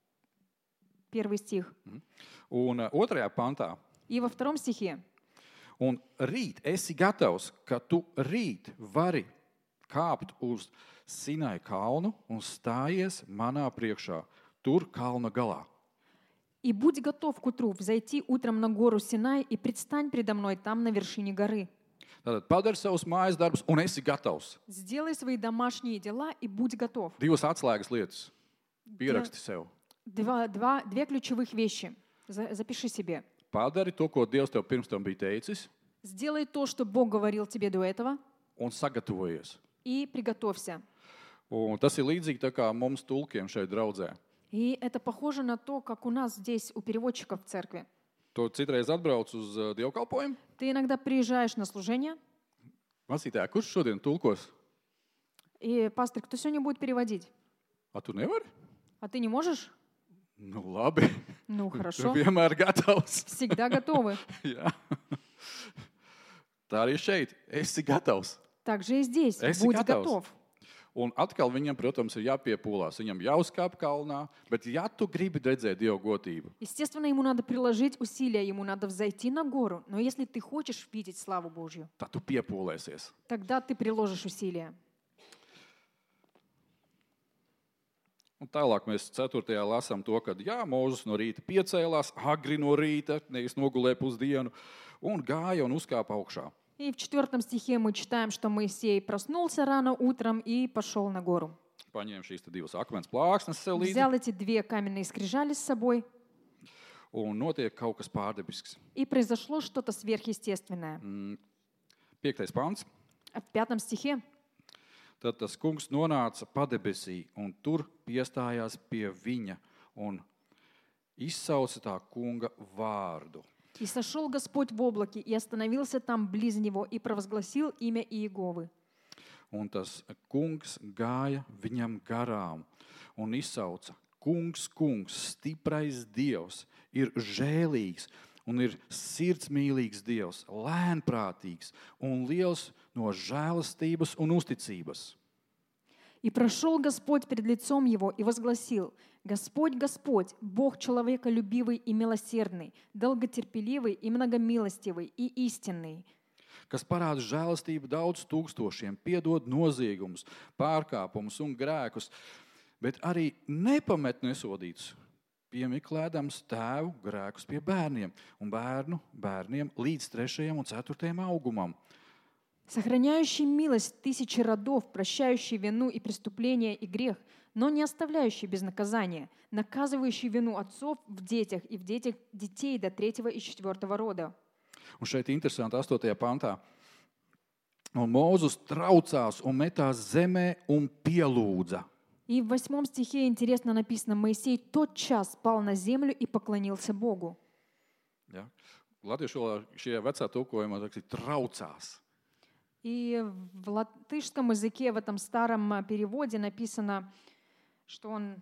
1 стих. Un 2. pantā. И во 2 стихе: Un rīt esi gatavs, ka tu rīt vari kāpt uz Sinai kalnu un stājies manā priekšā, tur kalna galā. «И будь готов к утру взойти утром на гору Синай и предстань предо мной там на вершине горы. Tātad padari savus mājas darbus un esi gatavs. Сделай свои домашние дела и будь готов». Divas atslēgas lietas. Pieraksti sev. Две ключевых вещи. Запиши себе. Padari to, ko Dievs tev pirms tam bija teicis, Сделай то, что Бог говорил тебе до этого, un sagatavojies. и приготовься. Un tas ir līdzīgi tā kā mums tulkiem šeit draudzē. И это похоже на то, как у нас здесь, у переводчиков в церкви. Tu citreiz atbrauc uz dievkalpojumu. Ты иногда приезжаешь на служение, Mācītāj, kurš šodien tulkos? и пастор: кто сегодня будет переводить? A tu nevari? А ты не можешь? Nu, labi. Ну, Tu хорошо. vienmēr gatavs. Всегда готовы. Jā. Tā arī šeit. Esi gatavs. Так же и здесь. Esi Будь gatavs. готов. Un atkal viņam, protams, ir jāpiepūlās. Viņam jāuzkāp kalnā, bet ja tu gribi redzēt Dieva godību, Естественно, ему надо приложить усилия, ему надо взойти на гору. Но если ты хочешь видеть славу Божью, tad tu piepūlēsies. тогда ты приложишь усилия. Un tālāk mēs 4. lasām to, ka Mūzes no rīta piecēlās, agri no rīta, nevis nogulēja pusdienu, un gāja un uzkāpa augšā. И в 4 стихе мы читаем, что Моисей проснулся рано утром и пошел на гору. Paņēma šīs divas akmens plāksnes sev līdzi, Взял эти 2 каменные скрижали с собой, un notiek kaut kas pārdabisks. и произошло что-то сверхъестественное. 5. pants. А в 5 стихе Tad tas kungs nonāca padebesī, un tur piestājās pie viņa un izsauca tā kunga vārdu. «И сошел Господь в облаке, и остановился там близ него, и провозгласил имя Иеговы. Un tas kungs gāja viņam garām un izsauca: Kungs, kungs, stiprais Dievs, ir žēlīgs un ir sirdsmīlīgs Dievs, lēnprātīgs un liels no žēlastības un uzticības. И прошел Господь перед лицом его и возгласил: Господь, Господь, Бог человеколюбивый и милосердный, долготерпеливый и многомилостивый и истинный, Kas parāda žēlastību daudz tūkstošiem, piedod noziegumus, pārkāpumus un grēkus, bet arī nepamet nesodītus, piemeklēdams tēvu grēkus pie bērniem un bērnu bērniem līdz 3. un 4. augumam. сохраняющий милость тысячи родов, прощающий вину и преступление и грех, но не оставляющий без наказания, наказывающий вину отцов в детях и в детях детей до 3. и 4. рода». Un šeit interesanti 8. pantā. Un Mūzes traucās un metās zemē un pielūdza. И в 8 стихе интересно написано: Моисей тотчас спал на землю и поклонился Богу. Ja? Latviešu valodā šajā vecā tulkojumā ir traucās. И в латышском языке, в этом старом переводе написано, что он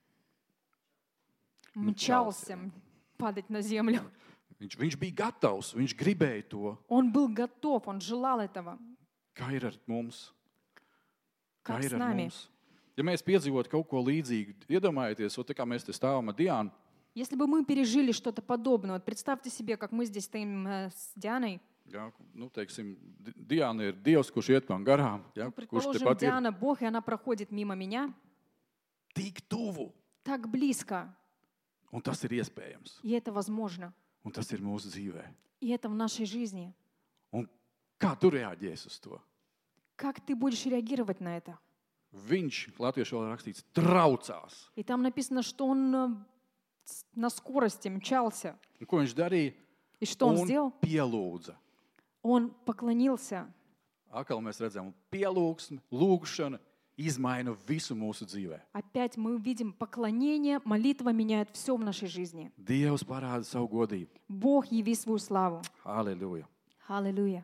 мчался падать на землю. Viņš bija gatavs, viņš gribēja to. Он был готов, он желал этого. Kā ir ar mums? Kā Kā s ir ar nami? mums? Ja mēs piedzīvotu kaut ko līdzīgu, iedomājieties, tā kā mēs te stāvam ar Diānu, Если бы мы пережили что-то подобное, вот представьте себе, как мы здесь стоим с Дианой. ja, teiksim, Diāna ir Dievs, kurš iet man garām, ja, kurš Предположим, tepat ir Диана Бог, и она проходит мимо меня tik tuvu, так близко, un tas ir iespējams, и это возможно. un tas ir mūsu dzīvē. И это в нашей жизни. Un kā tu reaģēsi uz to? Как ты будешь реагировать на это? Viņš, latviešu valodā rakstīts, traucās. И там написано, что он на скорости мчался. Un ko viņš darīja? И что он Un сделал? pielūdza. Он поклонился. Atkal mēs redzam, pielūgsme, lūgšana izmaina visu mūsu dzīvē. Опять мы видим поклонение, молитва меняет все в нашей жизни. Dievs parāda savu godību. Бог, яви свою славу. Halleluja. Аллилуйя.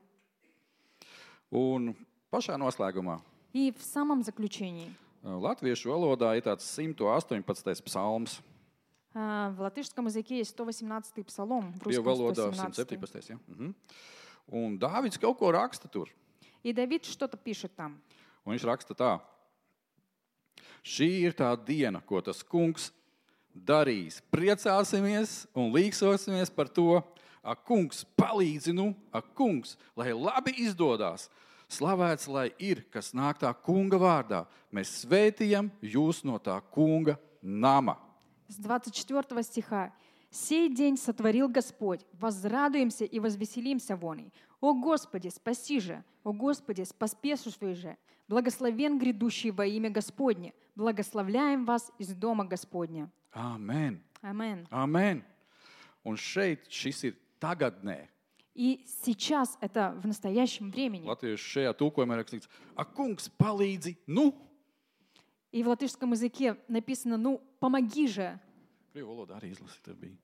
Un pašā noslēgumā И в самом заключении, latviešu valodā ir tāds 118. psalms. в латышском языке есть 118-й псалом, в Krievu русском valodā 117-й. 117. Ja? Un Dāvids kaut ko raksta tur. И Давид что-то пишет там. Un viņš raksta tā. Šī ir tā diena, ko tas kungs darīs. Priecāsimies un līksosimies par to. Ak, kungs, palīdzi nu, ak, kungs, lai labi izdodās. Slavēts, lai ir, kas nāk tā kunga vārdā. Mēs svētījam jūs no tā kunga nama. С 24 стиха. «Сей день сотворил Господь, возрадуемся и возвеселимся воной. О Господи, спаси же! О Господи, поспешивай же! Благословен грядущий во имя Господне! Благословляем вас из дома Господня». Amen. Амен. Amen. Un šeit šis ir tagadnē. И сейчас это в настоящем времени. Latviešu šajā tulkojumā ir rakstīts, ak, kungs, palīdzi, nu. И в латышском языке написано: «Ну, помоги же». Krievu valodā arī izlasīt, tā bija.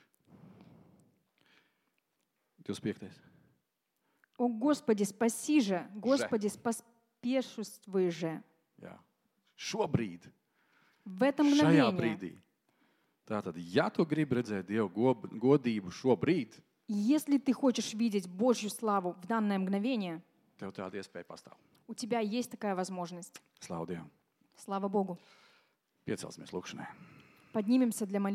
25. О Господи, спаси же! Господи, поспешествуй же! Jā. Šobrīd, В это šajā мгновение. brīdī. Tātad, ja tu gribi redzēt Dievu godību šobrīd, Если ты хочешь видеть Божью славу в данное мгновение, Tev tāda iespēja pastāv. У тебя есть такая возможность. Slavu Dievam. Слава Богу. Piecelsimies lūkšanai. Поднимемся для молитвы.